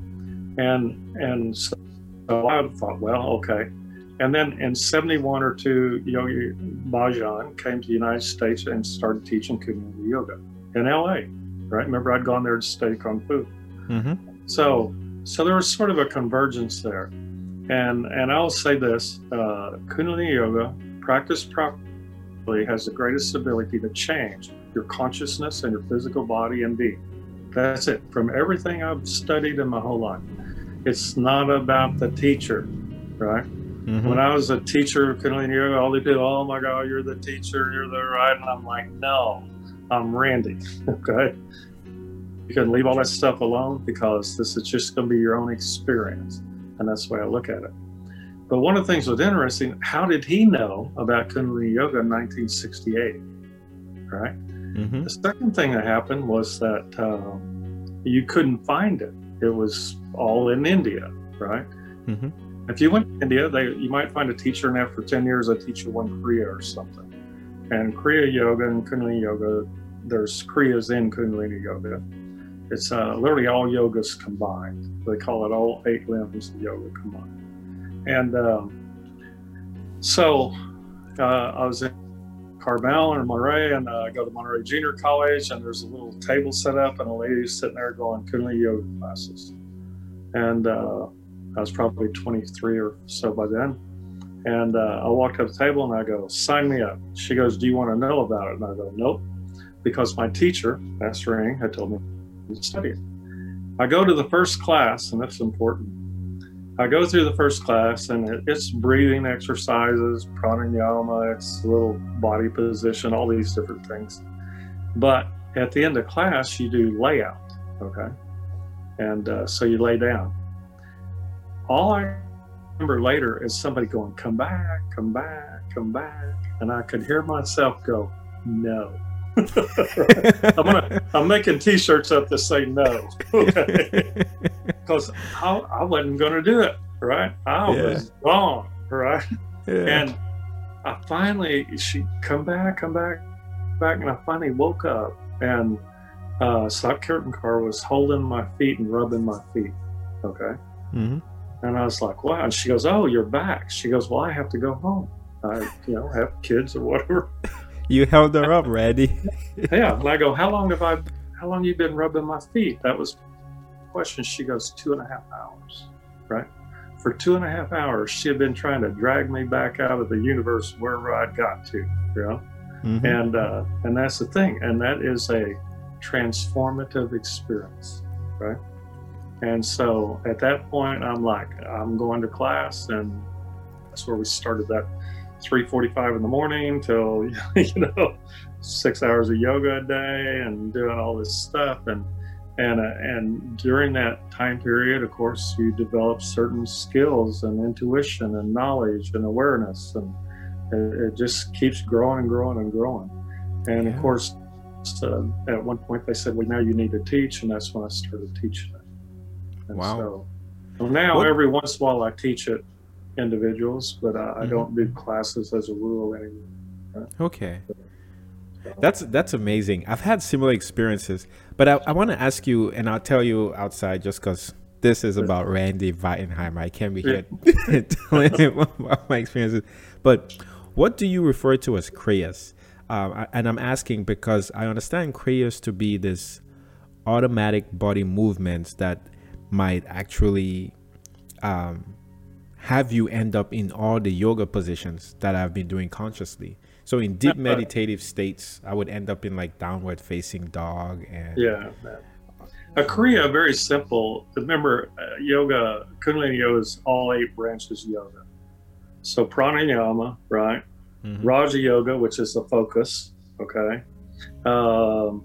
And and so I thought, well, okay. And then in seventy-one or two, Yogi Bhajan came to the United States and started teaching Kundalini Yoga in L A, right? Remember, I'd gone there to study Kung Fu. Mm-hmm. So so there was sort of a convergence there. And and I'll say this, uh, Kundalini Yoga, practiced properly, has the greatest ability to change your consciousness and your physical body and being. That's it. From everything I've studied in my whole life, it's not about the teacher, right? Mm-hmm. When I was a teacher of Kundalini Yoga, all they do, oh my God, you're the teacher, you're the right, and I'm like, no, I'm Randy, okay? You can leave all that stuff alone because this is just going to be your own experience, and that's the way I look at it. But one of the things that was interesting, how did he know about Kundalini Yoga in nineteen sixty-eight, right? Mm-hmm. The second thing that happened was that um, you couldn't find it. It was all in India, right? Mm-hmm. If you went to India, they, you might find a teacher, and after ten years, a teacher went Kriya or something. And Kriya Yoga and Kundalini Yoga, there's Kriyas in Kundalini Yoga. It's uh, literally all yogas combined. They call it all eight limbs of yoga combined. And um, so uh, I was in Carmel or Monterey, and uh, I go to Monterey Junior College, and there's a little table set up, and a lady sitting there going Kundalini Yoga classes. And uh, I was probably twenty-three or so by then. And uh, I walked up to the table and I go, sign me up. She goes, do you want to know about it? And I go, nope, because my teacher, Master Ing, had told me to study it. I go to the first class, and that's important. I go through the first class, and it, it's breathing exercises, pranayama, it's a little body position, all these different things. But at the end of class, you do layout, okay? And uh, so you lay down. All I remember later is somebody going, come back, come back, come back. And I could hear myself go, no. I'm gonna, I'm making t-shirts up that say no. Okay. Because I, I wasn't going to do it, right? I Yeah. was gone, right? Yeah. And I finally, she come back, come back, back, and I finally woke up, and uh, Stock Curtain Car was holding my feet and rubbing my feet, okay? Mm-hmm. And I was like, wow. And she goes, oh, you're back. She goes, well, I have to go home. I, you know, have kids or whatever. You held her up, Randy. Yeah. And I go, how long have I, how long you been rubbing my feet? That was the question. She goes, two and a half hours, right? For two and a half hours, she had been trying to drag me back out of the universe wherever I'd got to, you know? Mm-hmm. And, uh, and that's the thing. And that is a transformative experience, right? And so at that point, I'm like, I'm going to class, and that's where we started that three forty-five in the morning till, you know, six hours of yoga a day and doing all this stuff. And and uh, and during that time period, of course, you develop certain skills and intuition and knowledge and awareness, and it, it just keeps growing and growing and growing. And Yeah. of course, uh, at one point they said, well, now you need to teach, and that's when I started teaching it. And Wow. so, so now What- every once in a while I teach it individuals, but uh, I Mhm. don't do classes as a rule anymore. Okay. That's that's amazing. I've had similar experiences, but I, I want to ask you, and I'll tell you outside just because this is about Randy Weitenheimer. I can't be here telling him about my experiences. But what do you refer to as Kriyas? Um, I- and I'm asking because I understand Kriyas to be this automatic body movements that might actually um, have you end up in all the yoga positions that I've been doing consciously. So in deep meditative states, I would end up in like downward facing dog and Yeah. A Kriya, very simple. Remember, uh, yoga, Kundalini yoga is all eight branches of yoga. So pranayama, right? Mhm. Raja yoga, which is the focus, okay? Um,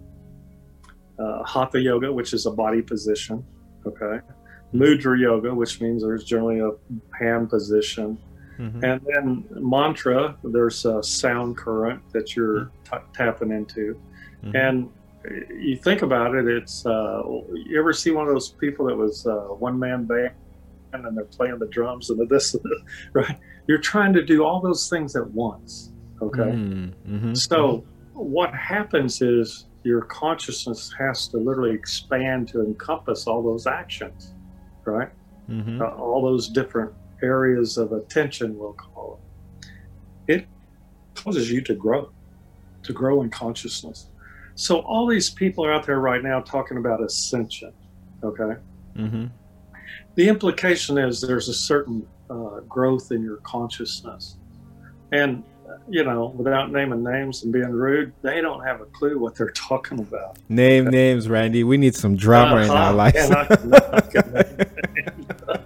uh, Hatha yoga, which is a body position, okay? Mudra yoga, which means there's generally a hand position. Mhm. And then mantra, there's a sound current that you're t- tapping into. Mhm. And you think about it, it's, uh, you ever see one of those people that was uh, one-man band and they're playing the drums and the this, and this, right? You're trying to do all those things at once, okay? Mhm. Mhm. So what happens is your consciousness has to literally expand to encompass all those actions, right? Mhm. Uh, all those different areas of attention, we'll call it. It causes you to grow, to grow in consciousness. So all these people are out there right now talking about ascension, okay? Mhm. The implication is there's a certain uh, growth in your consciousness. And, uh, you know, without naming names and being rude, they don't have a clue what they're talking about. Name names, Randy. We need some drama in our Uh-huh. lives. And I can- I can name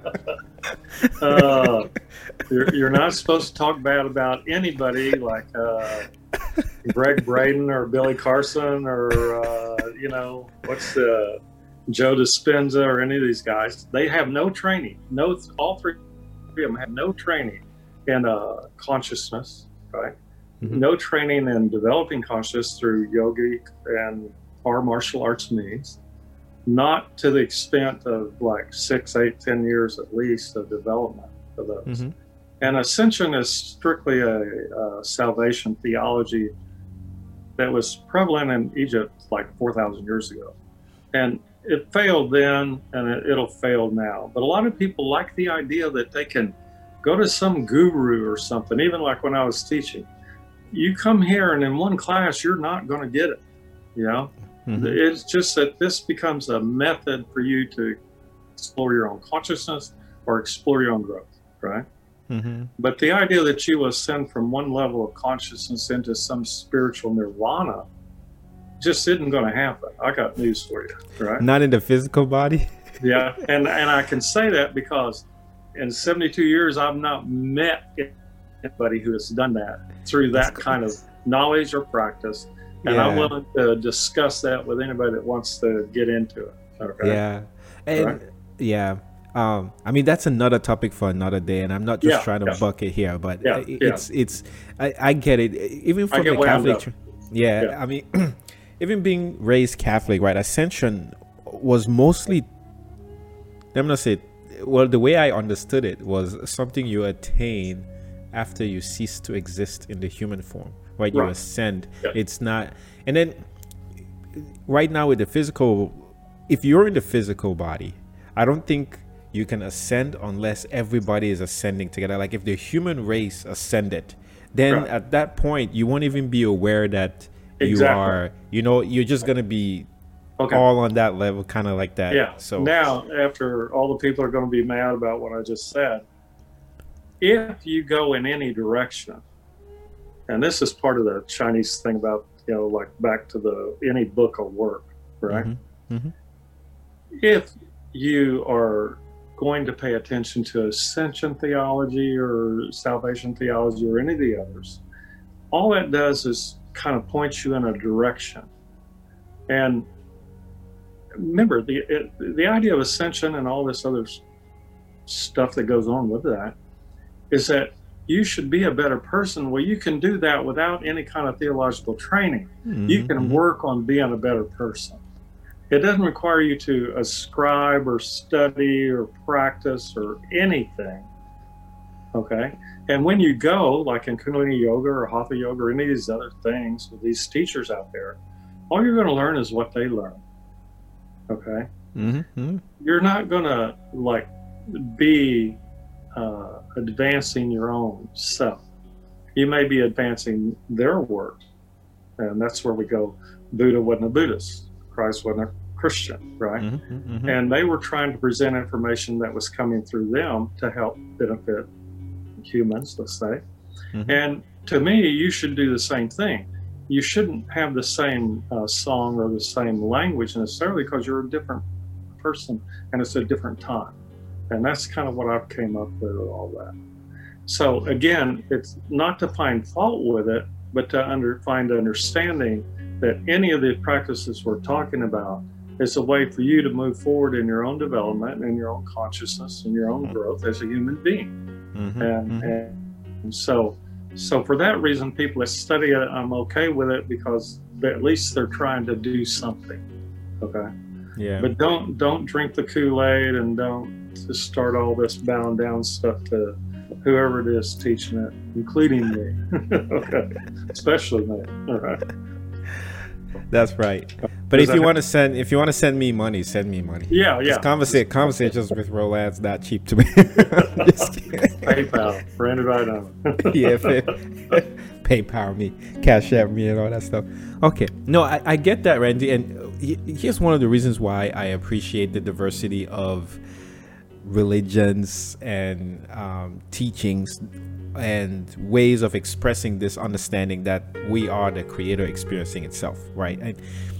names. uh, you're, you're not supposed to talk bad about anybody like uh, Greg Braden or Billy Carson or, uh, you know, what's the Joe Dispenza or any of these guys. They have no training. No, all three of them have no training in uh, consciousness, right? Mhm. No training in developing consciousness through yogic and or martial arts means. Not to the extent of like six, eight, ten years at least of development of those. Mhm. And ascension is strictly a, a salvation theology that was prevalent in Egypt like four thousand years ago. And it failed then, and it, it'll fail now. But a lot of people like the idea that they can go to some guru or something, even like when I was teaching. You come here, and in one class, you're not going to get it, you know? Mhm. It's just that this becomes a method for you to explore your own consciousness or explore your own growth, right? Mhm. But the idea that you ascend from one level of consciousness into some spiritual nirvana just isn't going to happen. I got news for you, right? Not in the physical body. Yeah, and and I can say that because in seventy-two years, I've not met anybody who has done that through that kind of knowledge or practice. And I'm Yeah. willing to discuss that with anybody that wants to get into it. Okay. Yeah. And right? yeah, um, I mean that's another topic for another day, and I'm not just Yeah, trying to yeah, bucket here, but yeah, i- yeah. it's it's I, I get it, even I from the get wound Catholic up. Church. Yeah, Yeah, I mean, even being raised Catholic, right? Ascension was mostly, let me not say, well, the way I understood it was something you attain after you cease to exist in the human form, right? You right. ascend. Yeah, It's not, and then right now with the physical, if you're in the physical body, I don't think you can ascend unless everybody is ascending together. Like if the human race ascended, then right. at that point you won't even be aware that you Exactly. are, you know, you're just gonna be Okay. all on that level, kind of like that. Yeah. So Now, after all the people are going to be mad about what I just said, if you go in any direction, and this is part of the Chinese thing about, you know, like back to the any book or work, right? hmm hmm If you are going to pay attention to ascension theology or salvation theology or any of the others, all that does is kind of point you in a direction. And remember, the it, the idea of ascension and all this other stuff that goes on with that is that you should be a better person. Well, you can do that without any kind of theological training. You can hmm work on being a better person. It doesn't require you to ascribe or study or practice or anything. Okay. And when you go, like in Kundalini Yoga or Hatha Yoga or any of these other things with these teachers out there, all you're going to learn is what they learn. Okay. hmm You're not going to like be uh, advancing your own self. You may be advancing their work. And that's where we go. Buddha wasn't a Buddhist. Christ wasn't a Christian, right? hmm hmm And they were trying to present information that was coming through them to help benefit humans, let's say. hmm And to me, you should do the same thing. You shouldn't have the same uh, song or the same language necessarily because you're a different person and it's a different time. And that's kind of what I've came up with all that. So again, it's not to find fault with it, but to under, find understanding that any of the practices we're talking about is a way for you to move forward in your own development and your own consciousness and your own growth as a human being. hmm And, hmm and so, so for that reason, people that study it, I'm okay with it because they, at least they're trying to do something. Okay. Yeah. But don't don't drink the Kool-Aid and don't just start all this bound down stuff to whoever it is teaching it, including me. Okay. Especially me. All right. That's right. But Does if you that- want to send, if you want to send me money, send me money. Yeah, yeah. Conversa- conversations with Roland's not cheap to me. Just kidding. PayPal, branded right on. Yeah, pay, PayPal me, Cash App me, and all that stuff. Okay, no, I, I get that, Randy. And he- here's one of the reasons why I appreciate the diversity of religions and um, teachings and ways of expressing this understanding that we are the creator experiencing itself, right? And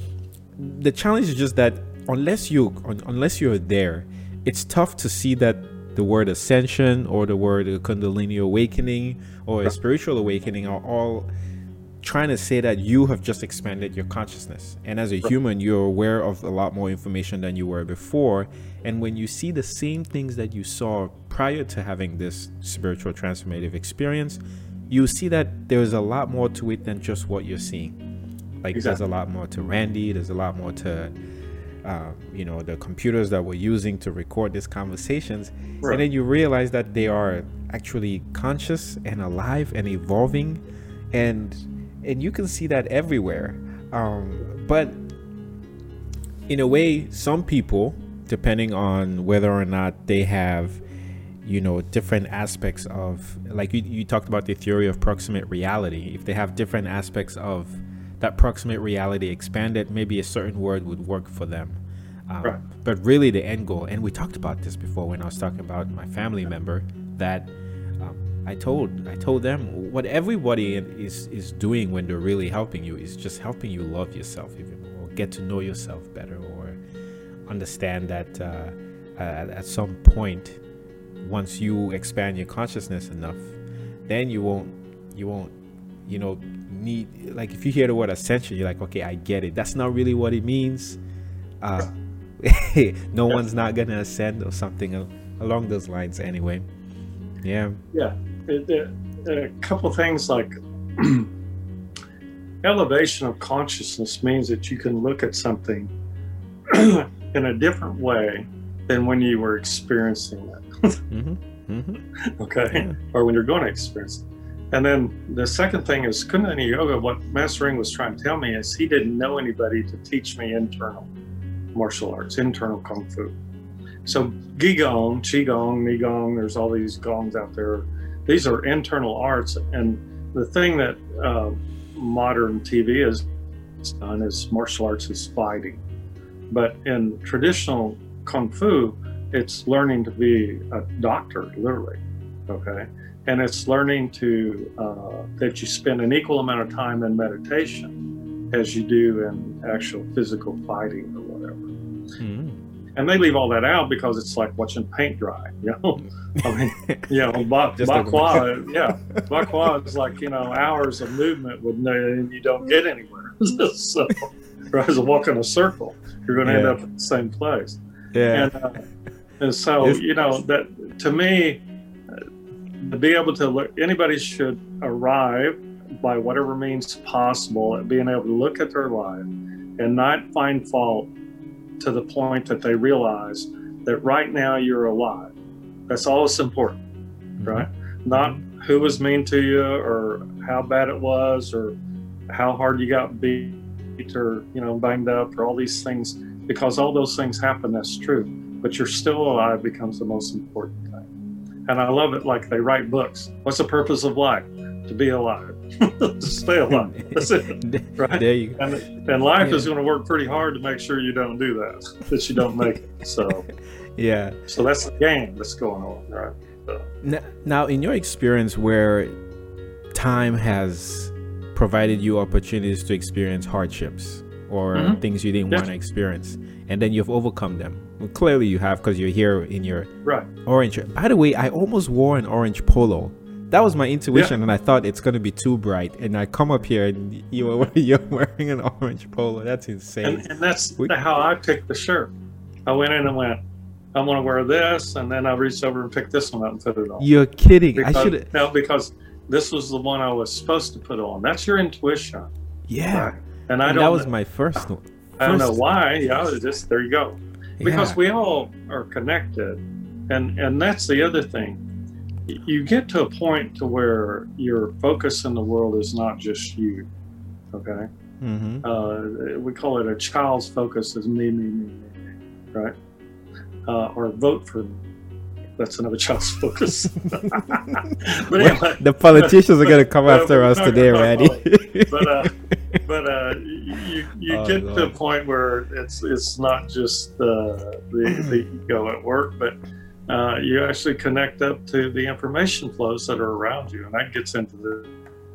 the challenge is just that unless you un- unless you're there, it's tough to see that the word ascension or the word Kundalini awakening or a spiritual awakening are all trying to say that you have just expanded your consciousness, and as a human you're aware of a lot more information than you were before. And when you see the same things that you saw prior to having this spiritual transformative experience, you see that there's a lot more to it than just what you're seeing. Like Exactly. there's a lot more to Randy, there's a lot more to uh, you know, the computers that we're using to record these conversations. Right. And then you realize that they are actually conscious and alive and evolving, and and you can see that everywhere. Um, but in a way, some people, depending on whether or not they have, you know, different aspects of, like you, you talked about the theory of proximate reality. If they have different aspects of that proximate reality expanded, maybe a certain word would work for them. Um, Right. But really the end goal, and we talked about this before when I was talking about my family member, that um, I told I told them what everybody is is doing when they're really helping you is just helping you love yourself even more, get to know yourself better, or understand that uh, at, at some point, once you expand your consciousness enough, then you won't you won't you know need, like if you hear the word ascension, you're like, okay, I get it. That's not really what it means. Uh, no one's not gonna ascend or something al- along those lines anyway. Yeah. Yeah. It, it, a couple things like elevation of consciousness means that you can look at something in a different way than when you were experiencing it. Mm-hmm. Mm-hmm. Okay. Yeah. Or when you're going to experience it. And then the second thing is Kundalini Yoga. What Master Ring was trying to tell me is he didn't know anybody to teach me internal martial arts, internal Kung Fu. So Qigong, Qigong, Nigong, there's all these gongs out there. These are internal arts. And the thing that uh, modern T V has done is martial arts is fighting. But in traditional Kung Fu, it's learning to be a doctor, literally, okay? And it's learning to, uh, that you spend an equal amount of time in meditation as you do in actual physical fighting or whatever. Mm-hmm. And they leave all that out because it's like watching paint dry, you know? I mean, you know, ba- Just like- Bakwa, yeah, Bakwa is like, you know, hours of movement with no, and you don't get anywhere. So, right, as a walk in a circle, you're going to end Yeah. up at the same place. Yeah. And, uh, and so, It's- you know, that to me, uh, to be able to look, anybody should arrive by whatever means possible at being able to look at their life and not find fault to the point that they realize that right now you're alive. That's all that's important, right? Not who was mean to you or how bad it was or how hard you got beat or, you know, banged up or all these things, because all those things happen, that's true. But you're still alive becomes the most important thing. And I love it, like they write books. What's the purpose of life? To be alive, to stay alive. That's it, right? There you go. And, and life Yeah. is going to work pretty hard to make sure you don't do that, that you don't make it. So, Yeah. so that's the game that's going on, right? So, N- Now, in your experience, where time has provided you opportunities to experience hardships or Mhm. things you didn't Yeah. want to experience, and then you've overcome them. Well, clearly, you have, because you're here in your right. orange. By the way, I almost wore an orange polo. That was my intuition, and I thought it's going to be too bright. And I come up here, and you were you're wearing an orange polo. That's insane. And, and that's We- how I picked the shirt. I went in and went, I'm going to wear this, and then I reached over and picked this one up and put it on. You're kidding. I Because, should. no, because this was the one I was supposed to put on. That's your intuition. Yeah. Right. And I And don't that was my first one. I don't know first- why. Yeah, it's just there you go. Because Yeah. we all are connected, and and that's the other thing. Y- You get to a point to where your focus in the world is not just you. Okay, Mhm. uh, we call it a child's focus is me, me, me, me, me, right? Uh, or vote for me. That's another child's focus. But anyway, The politicians are going to come But- after but us we're not today, gonna talk Randy. but uh, but uh, you you Oh, get to a Lord. point where it's it's not just uh, the the ego at work, but uh, you actually connect up to the information flows that are around you, and that gets into the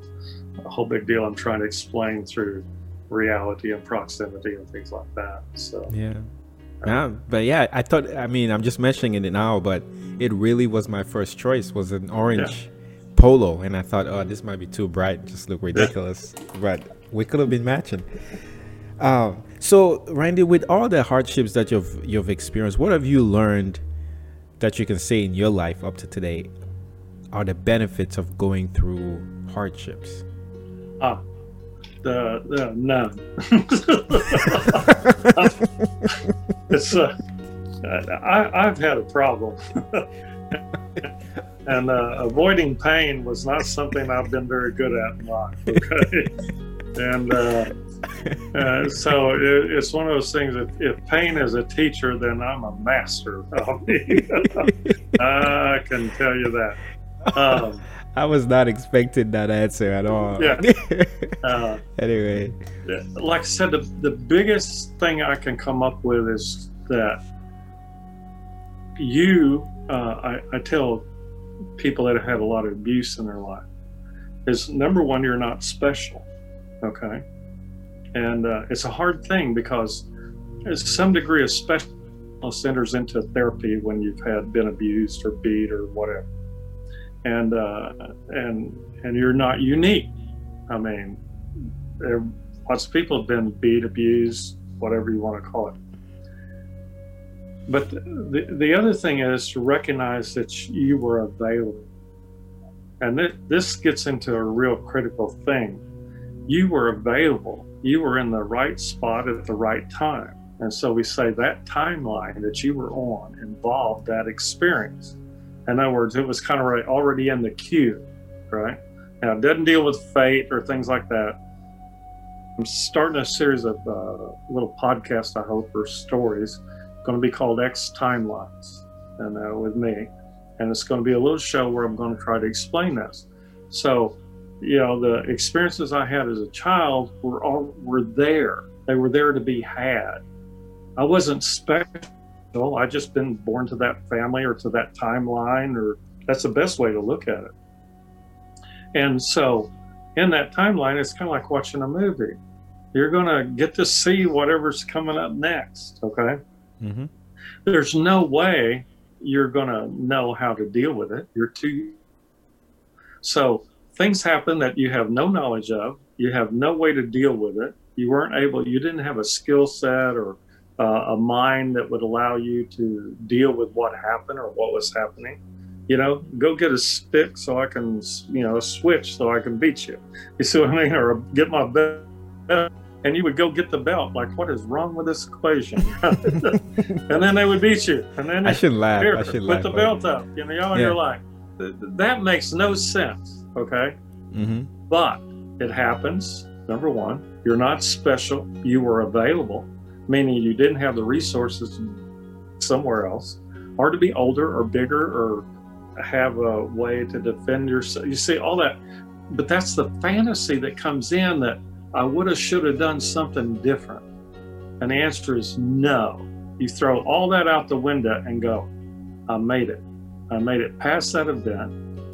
a whole big deal I'm trying to explain through reality and proximity and things like that. So Yeah. Yeah, but yeah, I thought, I mean, I'm just mentioning it now, but it really was my first choice, was an orange polo. And I thought, oh, this might be too bright, just look ridiculous. But we could have been matching. Um, so, Randy, with all the hardships that you've you've experienced, what have you learned that you can say in your life up to today are the benefits of going through hardships? ah, the the none. It's uh, I, I've had a problem, and uh, avoiding pain was not something I've been very good at in life. Okay, and uh, uh, so it, it's one of those things. If, if pain is a teacher, then I'm a master. I mean, I can tell you that. Um, I was not expecting that answer at all. Yeah. uh, Anyway. like I said, the, the biggest thing I can come up with is that you, uh, I, I tell people that have had a lot of abuse in their life, is number one, you're not special, okay? And uh, it's a hard thing because there's some degree of specialness enters into therapy when you've had been abused or beat or whatever. And uh, and and you're not unique. I mean, there lots of people have been beat, abused, whatever you want to call it. But the, the, the other thing is to recognize that you were available. And th- this gets into a real critical thing. You were available. You were in the right spot at the right time. And so we say that timeline that you were on involved that experience. In other words, it was kind of right, already in the queue, right? Now, it doesn't deal with fate or things like that. I'm starting a series of uh, little podcasts, I hope, or stories, going to be called X Timelines, and uh, with me. And it's going to be a little show where I'm going to try to explain this. So, you know, the experiences I had as a child were all were there. They were there to be had. I wasn't special. I just been born to that family or to that timeline, or that's the best way to look at it. And so in that timeline, it's kind of like watching a movie. You're going to get to see whatever's coming up next, okay? Mm-hmm. There's no way you're going to know how to deal with it. You're too... So things happen that you have no knowledge of. You have no way to deal with it. You weren't able, you didn't have a skill set or uh, a mind that would allow you to deal with what happened or what was happening. You know, go get a stick so I can, you know, a switch so I can beat you. You see what I mean? Or get my belt. And you would go get the belt. Like, what is wrong with this equation? And then they would beat you. And then I should laugh. Here, I should put laugh. the belt up. You know, and Yeah. you're like, that makes no sense. Okay. Mm-hmm. But it happens. Number one, you're not special. You were available, meaning you didn't have the resources somewhere else, or to be older or bigger or have a way to defend yourself. You see all that, but that's the fantasy that comes in, that I would have, should have done something different. And the answer is no. You throw all that out the window and go, I made it. I made it past that event.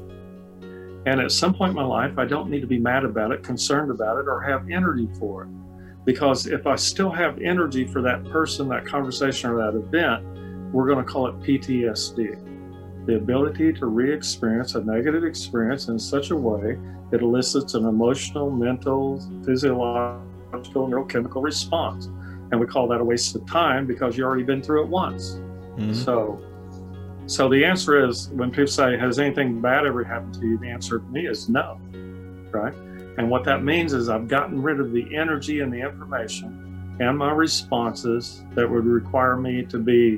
And at some point in my life, I don't need to be mad about it, concerned about it, or have energy for it. Because if I still have energy for that person, that conversation, or that event, we're going to call it P T S D. The ability to re-experience a negative experience in such a way that elicits an emotional, mental, physiological, neurochemical response. And we call that a waste of time because you've already been through it once. Mm-hmm. So, so the answer is, when people say, has anything bad ever happened to you? The answer to me is no, right? And what that means is I've gotten rid of the energy and the information and my responses that would require me to be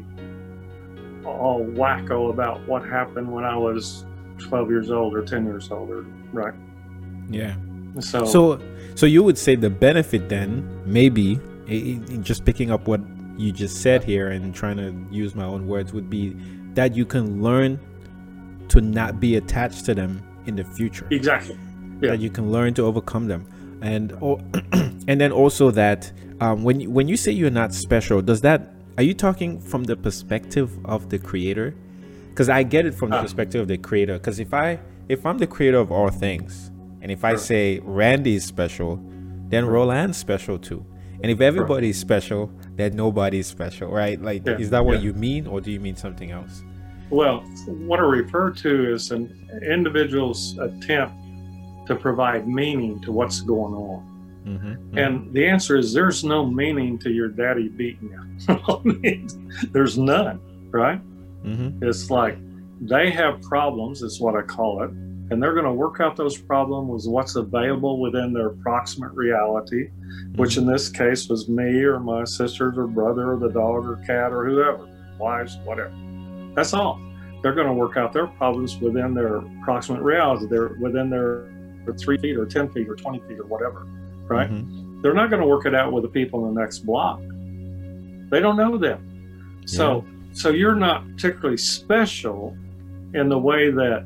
all wacko about what happened when I was twelve years old or ten years old, or, right? Yeah. So, so, so you would say the benefit then, maybe, it, it, just picking up what you just said here and trying to use my own words, would be that you can learn to not be attached to them in the future. Exactly. Yeah. That you can learn to overcome them, and or, and then also that um, when you, when you say you're not special, does that, are you talking from the perspective of the creator? Because I get it from the uh, perspective of the creator. Because if I if I'm the creator of all things, and if I sure. say Randy is special, then Roland's special too. And if everybody is special, then nobody's special, right? Like, yeah. is that what yeah. you mean, or do you mean something else? Well, what I refer to is an individual's attempt to provide meaning to what's going on. Mm-hmm, mm-hmm. And the answer is, there's no meaning to your daddy beating you. I mean, there's none, right? Mm-hmm. It's like they have problems, is what I call it, and they're going to work out those problems with what's available within their proximate reality, mm-hmm. which in this case was me or my sisters or brother or the dog or cat or whoever, wives, whatever. That's all. They're going to work out their problems within their proximate reality. They're within their three feet or ten feet or twenty feet or whatever. Right? Mm-hmm. They're not going to work it out with the people in the next block. They don't know them. So, yeah. so you're not particularly special in the way that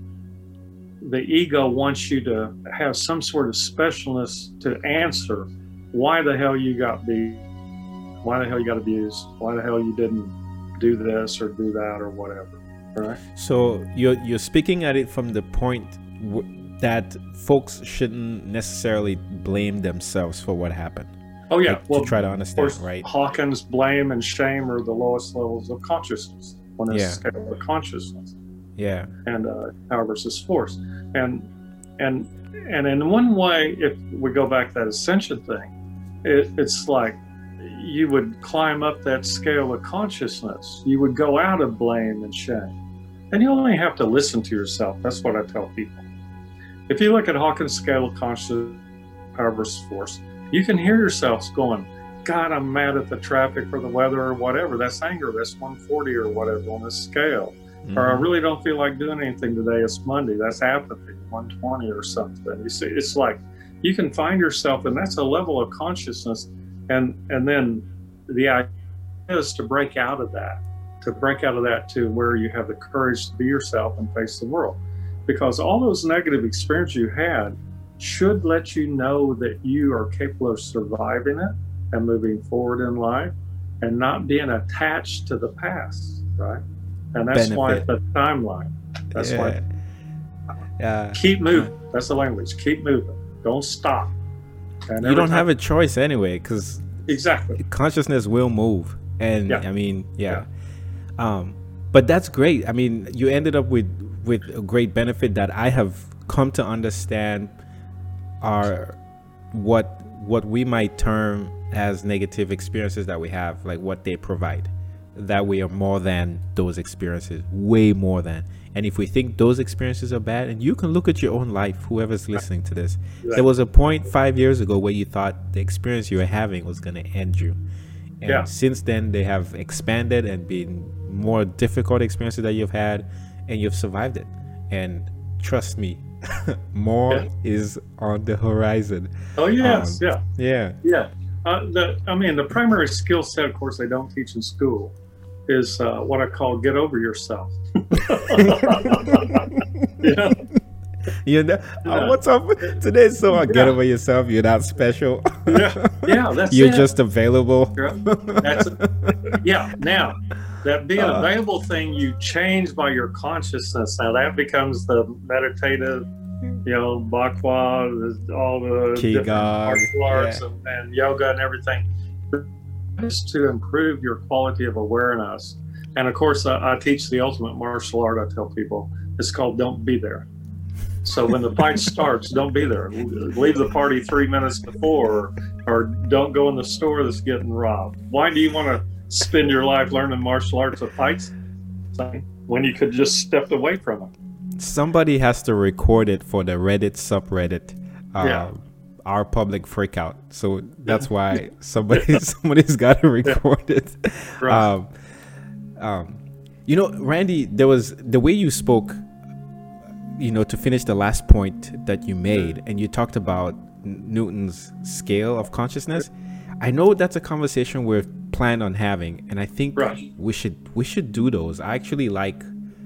the ego wants you to have some sort of specialness to answer why the hell you got beat, why the hell you got abused, why the hell you didn't do this or do that or whatever. Right? So you're you're speaking at it from the point w- that folks shouldn't necessarily blame themselves for what happened. Oh yeah, like, well, to try to understand, right? Hawkins, blame and shame are the lowest levels of consciousness on this yeah. scale of consciousness. Yeah. And uh, power versus force, and and and in one way, if we go back to that ascension thing, it, it's like you would climb up that scale of consciousness. You would go out of blame and shame. And you only have to listen to yourself. That's what I tell people. If you look at Hawkins' scale of consciousness, power versus force, you can hear yourself going, God, I'm mad at the traffic or the weather or whatever. That's anger. That's one forty or whatever on this scale. Mm-hmm. Or I really don't feel like doing anything today. It's Monday. That's apathy, one twenty or something. You see, it's like you can find yourself, and that's a level of consciousness. And and then the idea is to break out of that, to break out of that to where you have the courage to be yourself and face the world. Because all those negative experiences you had should let you know that you are capable of surviving it and moving forward in life and not being attached to the past, right? And that's Benefit. why the timeline. That's yeah. why. Yeah. Keep moving. That's the language. Keep moving. Don't stop. And you don't time, have a choice anyway, because exactly consciousness will move. And yeah. I mean, yeah. yeah. Um, but that's great. I mean, you ended up with with a great benefit that I have come to understand are what what we might term as negative experiences that we have, like what they provide. That we are more than those experiences, way more than. And if we think those experiences are bad, and you can look at your own life, whoever's listening to this, right. There was a point five years ago where you thought the experience you were having was going to end you. And yeah. since then, they have expanded and been more difficult experiences that you've had, and you've survived it. And trust me, more yeah. is on the horizon. Oh, yes. Um, yeah. Yeah. Yeah. Uh, the, I mean, the primary skill set, of course, they don't teach in school, is uh, what I call get over yourself. yeah. You know, oh, what's up today? So uh, get yeah. over yourself. You're not special. yeah, yeah, that's You're it. just available. That's it. Yeah. Now, that being uh, available thing you change by your consciousness. Now that becomes the meditative, you know, Bakwa, all the different martial arts yeah. and, and yoga and everything. Is to improve your quality of awareness. And of course, I, I teach the ultimate martial art. I tell people it's called "Don't Be There." So when the fight starts, don't be there. Leave the party three minutes before, or, or don't go in the store that's getting robbed. Why do you want to spend your life learning martial arts of fights when you could just step away from it? Somebody has to record it for the Reddit subreddit. Uh, yeah. Our public freakout, so that's why somebody somebody's got to record yeah. it. Right. Um, um, you know, Randy, there was the way you spoke. You know, to finish the last point that you made, and you talked about Newton's scale of consciousness. I know that's a conversation we're planned on having, and I think right. we should we should do those. I actually like.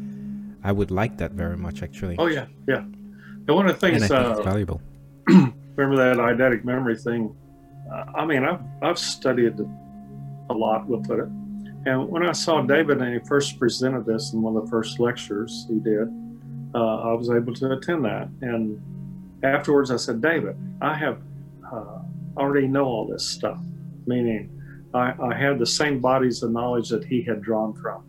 I would like that very much, actually. Oh yeah, yeah. And one of the things and I think uh, it's valuable. Remember that eidetic memory thing? Uh, I mean, I've, I've studied a lot, we'll put it. And when I saw David and he first presented this in one of the first lectures he did, uh, I was able to attend that. And afterwards I said, David, I have uh, already know all this stuff, meaning I, I had the same bodies of knowledge that he had drawn from,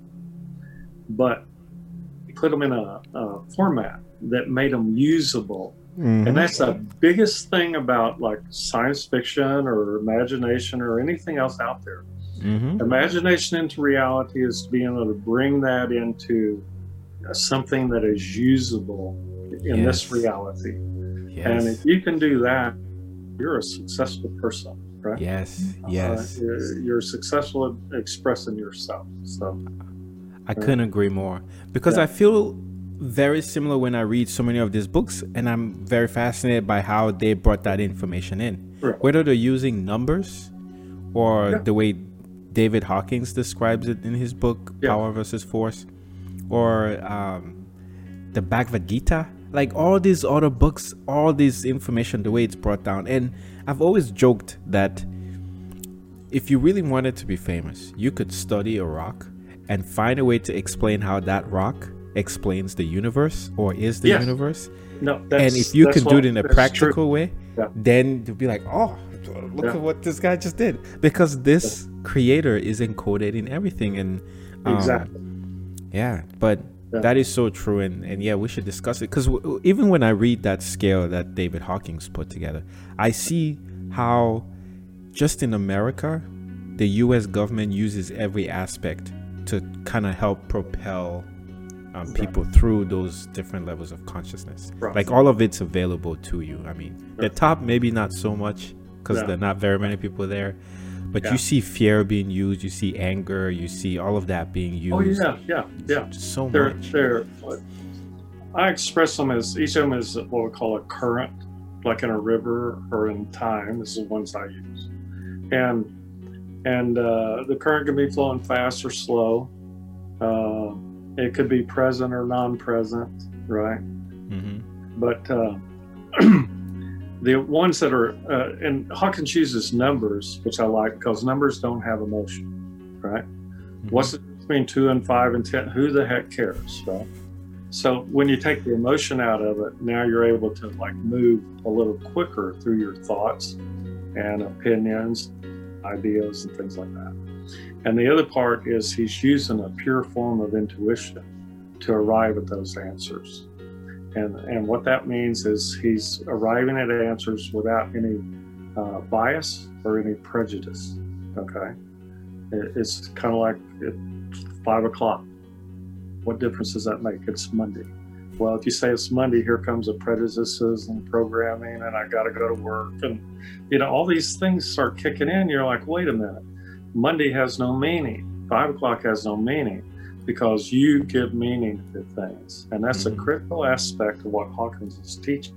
but put them in a, a format that made them usable. Mm-hmm. And that's the biggest thing about like science fiction or imagination or anything else out there. Mm-hmm. Imagination into reality is being able to bring that into something that is usable in yes. this reality. Yes. And if you can do that, you're a successful person, right? Yes, yes. Uh, you're, you're successful at expressing yourself. So I couldn't uh, agree more, because yeah. I feel very similar when I read so many of these books, and I'm very fascinated by how they brought that information in. Right. Whether they're using numbers or yeah. the way David Hawkins describes it in his book, yeah. Power versus Force, or um, the Bhagavad Gita, like all these other books, all this information, the way it's brought down. And I've always joked that if you really wanted to be famous, you could study a rock and find a way to explain how that rock explains the universe or is the yes. universe. No, that's, and if you can what, do it in a practical true. way, yeah. then you'll be like, oh, look yeah. at what this guy just did. Because this yeah. creator is encoded in everything. And um, exactly. Yeah, but yeah. that is so true. And, and yeah, we should discuss it. Because w- even when I read that scale that David Hawkins put together, I see how just in America, the U S government uses every aspect to kind of help propel um, people right. through those different levels of consciousness. Right. Like all of it's available to you. I mean, right. the top maybe not so much because no. there are not very many people there, but yeah. you see fear being used, you see anger, you see all of that being used. Oh yeah, yeah, yeah. So they're, much. They're, I express them as each of them is what we call a current, like in a river or in time. This is the ones I use, and and uh, the current can be flowing fast or slow. Uh, it could be present or non-present, right? Mm-hmm. But uh, the ones that are, uh, and Hawkins uses numbers, which I like because numbers don't have emotion, right? Mm-hmm. What's the difference between two and five and ten? Who the heck cares, right? So when you take the emotion out of it, now you're able to like move a little quicker through your thoughts and opinions, ideas, and things like that. And the other part is he's using a pure form of intuition to arrive at those answers. And and what that means is he's arriving at answers without any uh, bias or any prejudice, okay? It, it's kind of like it's five o'clock. What difference does that make? It's Monday. Well, if you say it's Monday, here comes the prejudices and programming, and I got to go to work. And, you know, all these things start kicking in. You're like, wait a minute. Monday has no meaning. Five o'clock has no meaning because you give meaning to things. And that's mm-hmm. a critical aspect of what Hawkins is teaching.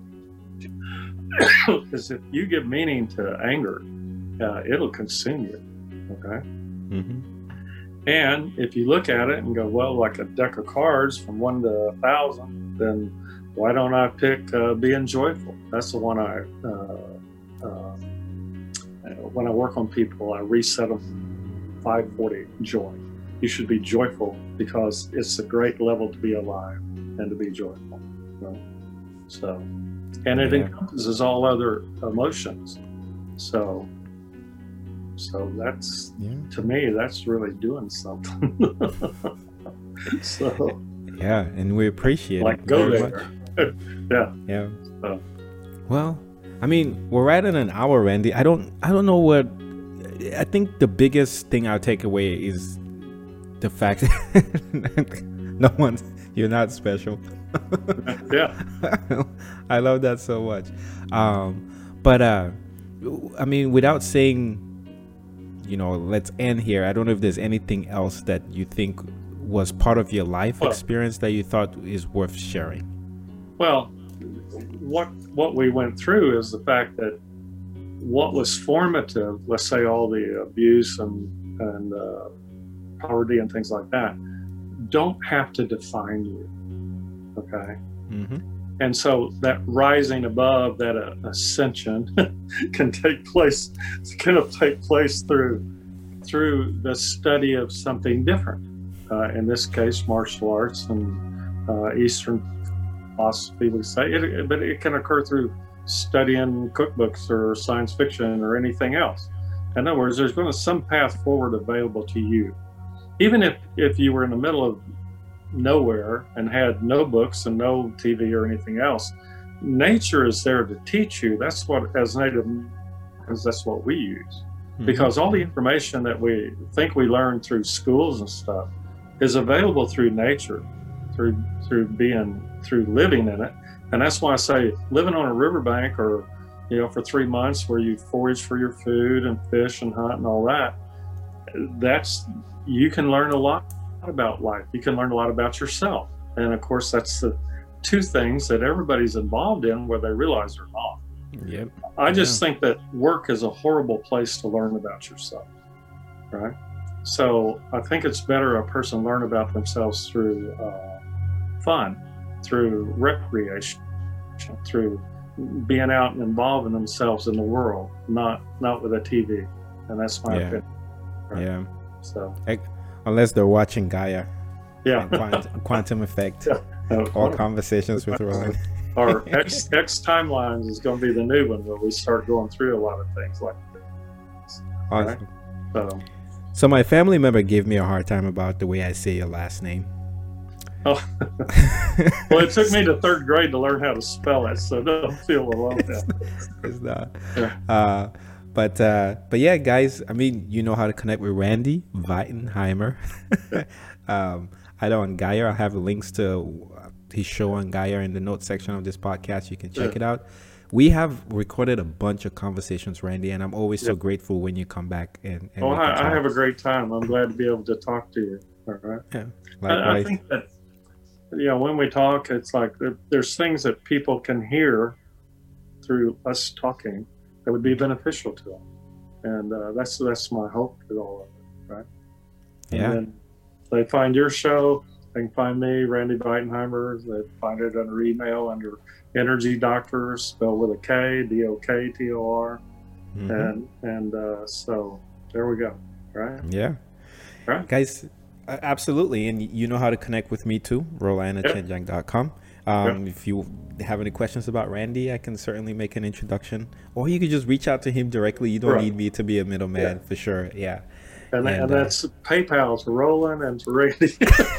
Because if you give meaning to anger, uh, it'll consume you. Okay? Mm-hmm. And if you look at it and go, well, like a deck of cards from one to a thousand, then why don't I pick uh, being joyful? That's the one I, uh, uh, when I work on people, I reset them five forty, joy. You should be joyful because it's a great level to be alive and to be joyful. Right? So, and it yeah. encompasses all other emotions. So, so that's, yeah. to me, that's really doing something. So, yeah, and we appreciate like, it. Go very there. Much. Yeah. Yeah. So. Well, I mean, we're right at an hour, Randy. I don't, I don't know what. I think the biggest thing I'll take away is the fact that no one's, you're not special. Yeah. I love that so much. Um, but, uh, I mean, without saying, you know, let's end here. I don't know if there's anything else that you think was part of your life well, experience that you thought is worth sharing. Well, what, what we went through is the fact that what was formative, let's say all the abuse and, and uh, poverty and things like that, don't have to define you, okay? Mm-hmm. And so that rising above, that uh, ascension can take place, can take place through, through the study of something different. Uh, in this case, martial arts and uh, Eastern philosophy, we say, it, but it can occur through studying cookbooks or science fiction or anything else. In other words, there's going to be some path forward available to you. Even if, if you were in the middle of nowhere and had no books and no T V or anything else, nature is there to teach you. That's what, as Native Americans, that's what we use. Mm-hmm. Because all the information that we think we learn through schools and stuff is available through nature, through through being, through living in it. And that's why I say living on a riverbank or, you know, for three months where you forage for your food and fish and hunt and all that, that's, you can learn a lot about life. You can learn a lot about yourself. And of course, that's the two things that everybody's involved in, whether they realize or not. Yep. I just yeah. think that work is a horrible place to learn about yourself, right? So I think it's better a person learn about themselves through uh, fun, through recreation, through being out and involving themselves in the world, not not with a T V. And that's my yeah. opinion. Right? Yeah. So unless they're watching Gaia. Yeah. Quantum, quantum Effect. Yeah. No, All Conversations with Roland. Our X X Timelines is going to be the new one where we start going through a lot of things like this. Awesome. Right? So, so my family member gave me a hard time about the way I say your last name. Oh. Well, it took me to third grade to learn how to spell it, so don't feel alone. It's, it's not. Yeah. Uh, but uh, but yeah, guys. I mean, you know how to connect with Randy Weitenheimer. um, either on Gaia, I'll have links to his show on Gaia in the notes section of this podcast. You can check yeah. it out. We have recorded a bunch of conversations, Randy, and I'm always yeah. so grateful when you come back. And, and well, I, I have a great time. I'm glad to be able to talk to you. All right. Yeah. Likewise. I, I think that, you know, when we talk, it's like there, there's things that people can hear through us talking that would be beneficial to them, and uh, that's that's my hope with all of it, right? And yeah. then they find your show. They can find me, Randy Weitenheimer. They find it under email under Energy Doctors, spelled with a K, D O K T O R, mm-hmm. and and uh, so there we go, right? Yeah, right, guys, uh, absolutely. And you know how to connect with me too, Roland at yep. chen jiang dot com. Um, yep. If you have any questions about Randy, I can certainly make an introduction, or you could just reach out to him directly. You don't right. need me to be a middleman yeah. for sure. Yeah. And, and, and that's uh, PayPal to Roland and to Randy.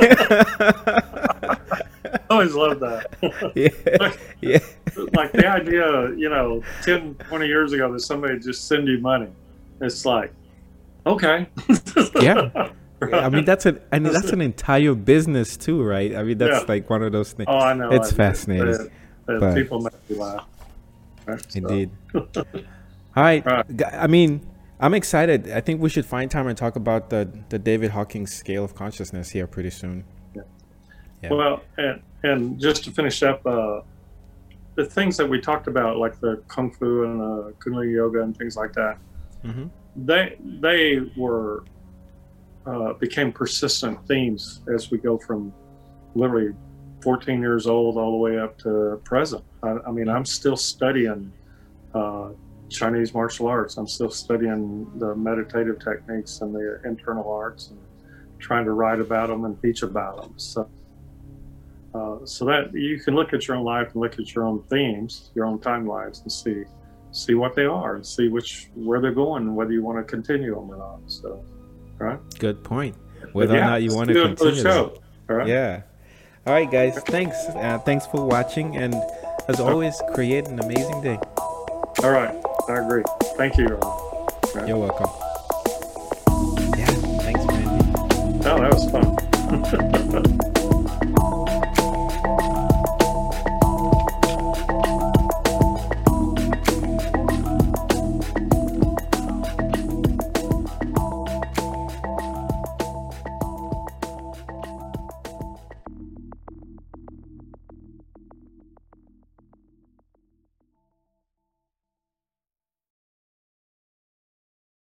I always love that. yeah. like, yeah. like the idea, you know, ten, twenty years ago that somebody just send you money. It's like, okay. yeah. yeah. I mean, that's an, I mean, that's an entire business too, right? I mean, that's yeah. like one of those things. Oh, I know. It's I fascinating. But, but people make me laugh. Right, so. Indeed. All right. All right. I mean, I'm excited. I think we should find time and talk about the, the David Hawkins scale of consciousness here pretty soon. Yeah. Yeah. Well, and, and just to finish up, uh, the things that we talked about, like the Kung Fu and uh, Kundalini Yoga and things like that, mm-hmm. they they were uh, became persistent themes as we go from literally fourteen years old all the way up to present. I, I mean, I'm still studying uh, Chinese martial arts. I'm still studying the meditative techniques and the internal arts, and trying to write about them and teach about them. So, uh, so that you can look at your own life and look at your own themes, your own timelines, and see see what they are, and see which where they're going, and whether you want to continue them or not. So, right? Good point. Whether yeah, or not you want to continue the show. them. All right? Yeah. All right, guys. Thanks. Uh, thanks for watching, and as always, create an amazing day. All right. I agree. Thank you. Right. You're welcome. Yeah. Thanks, Randy. Oh, that was fun.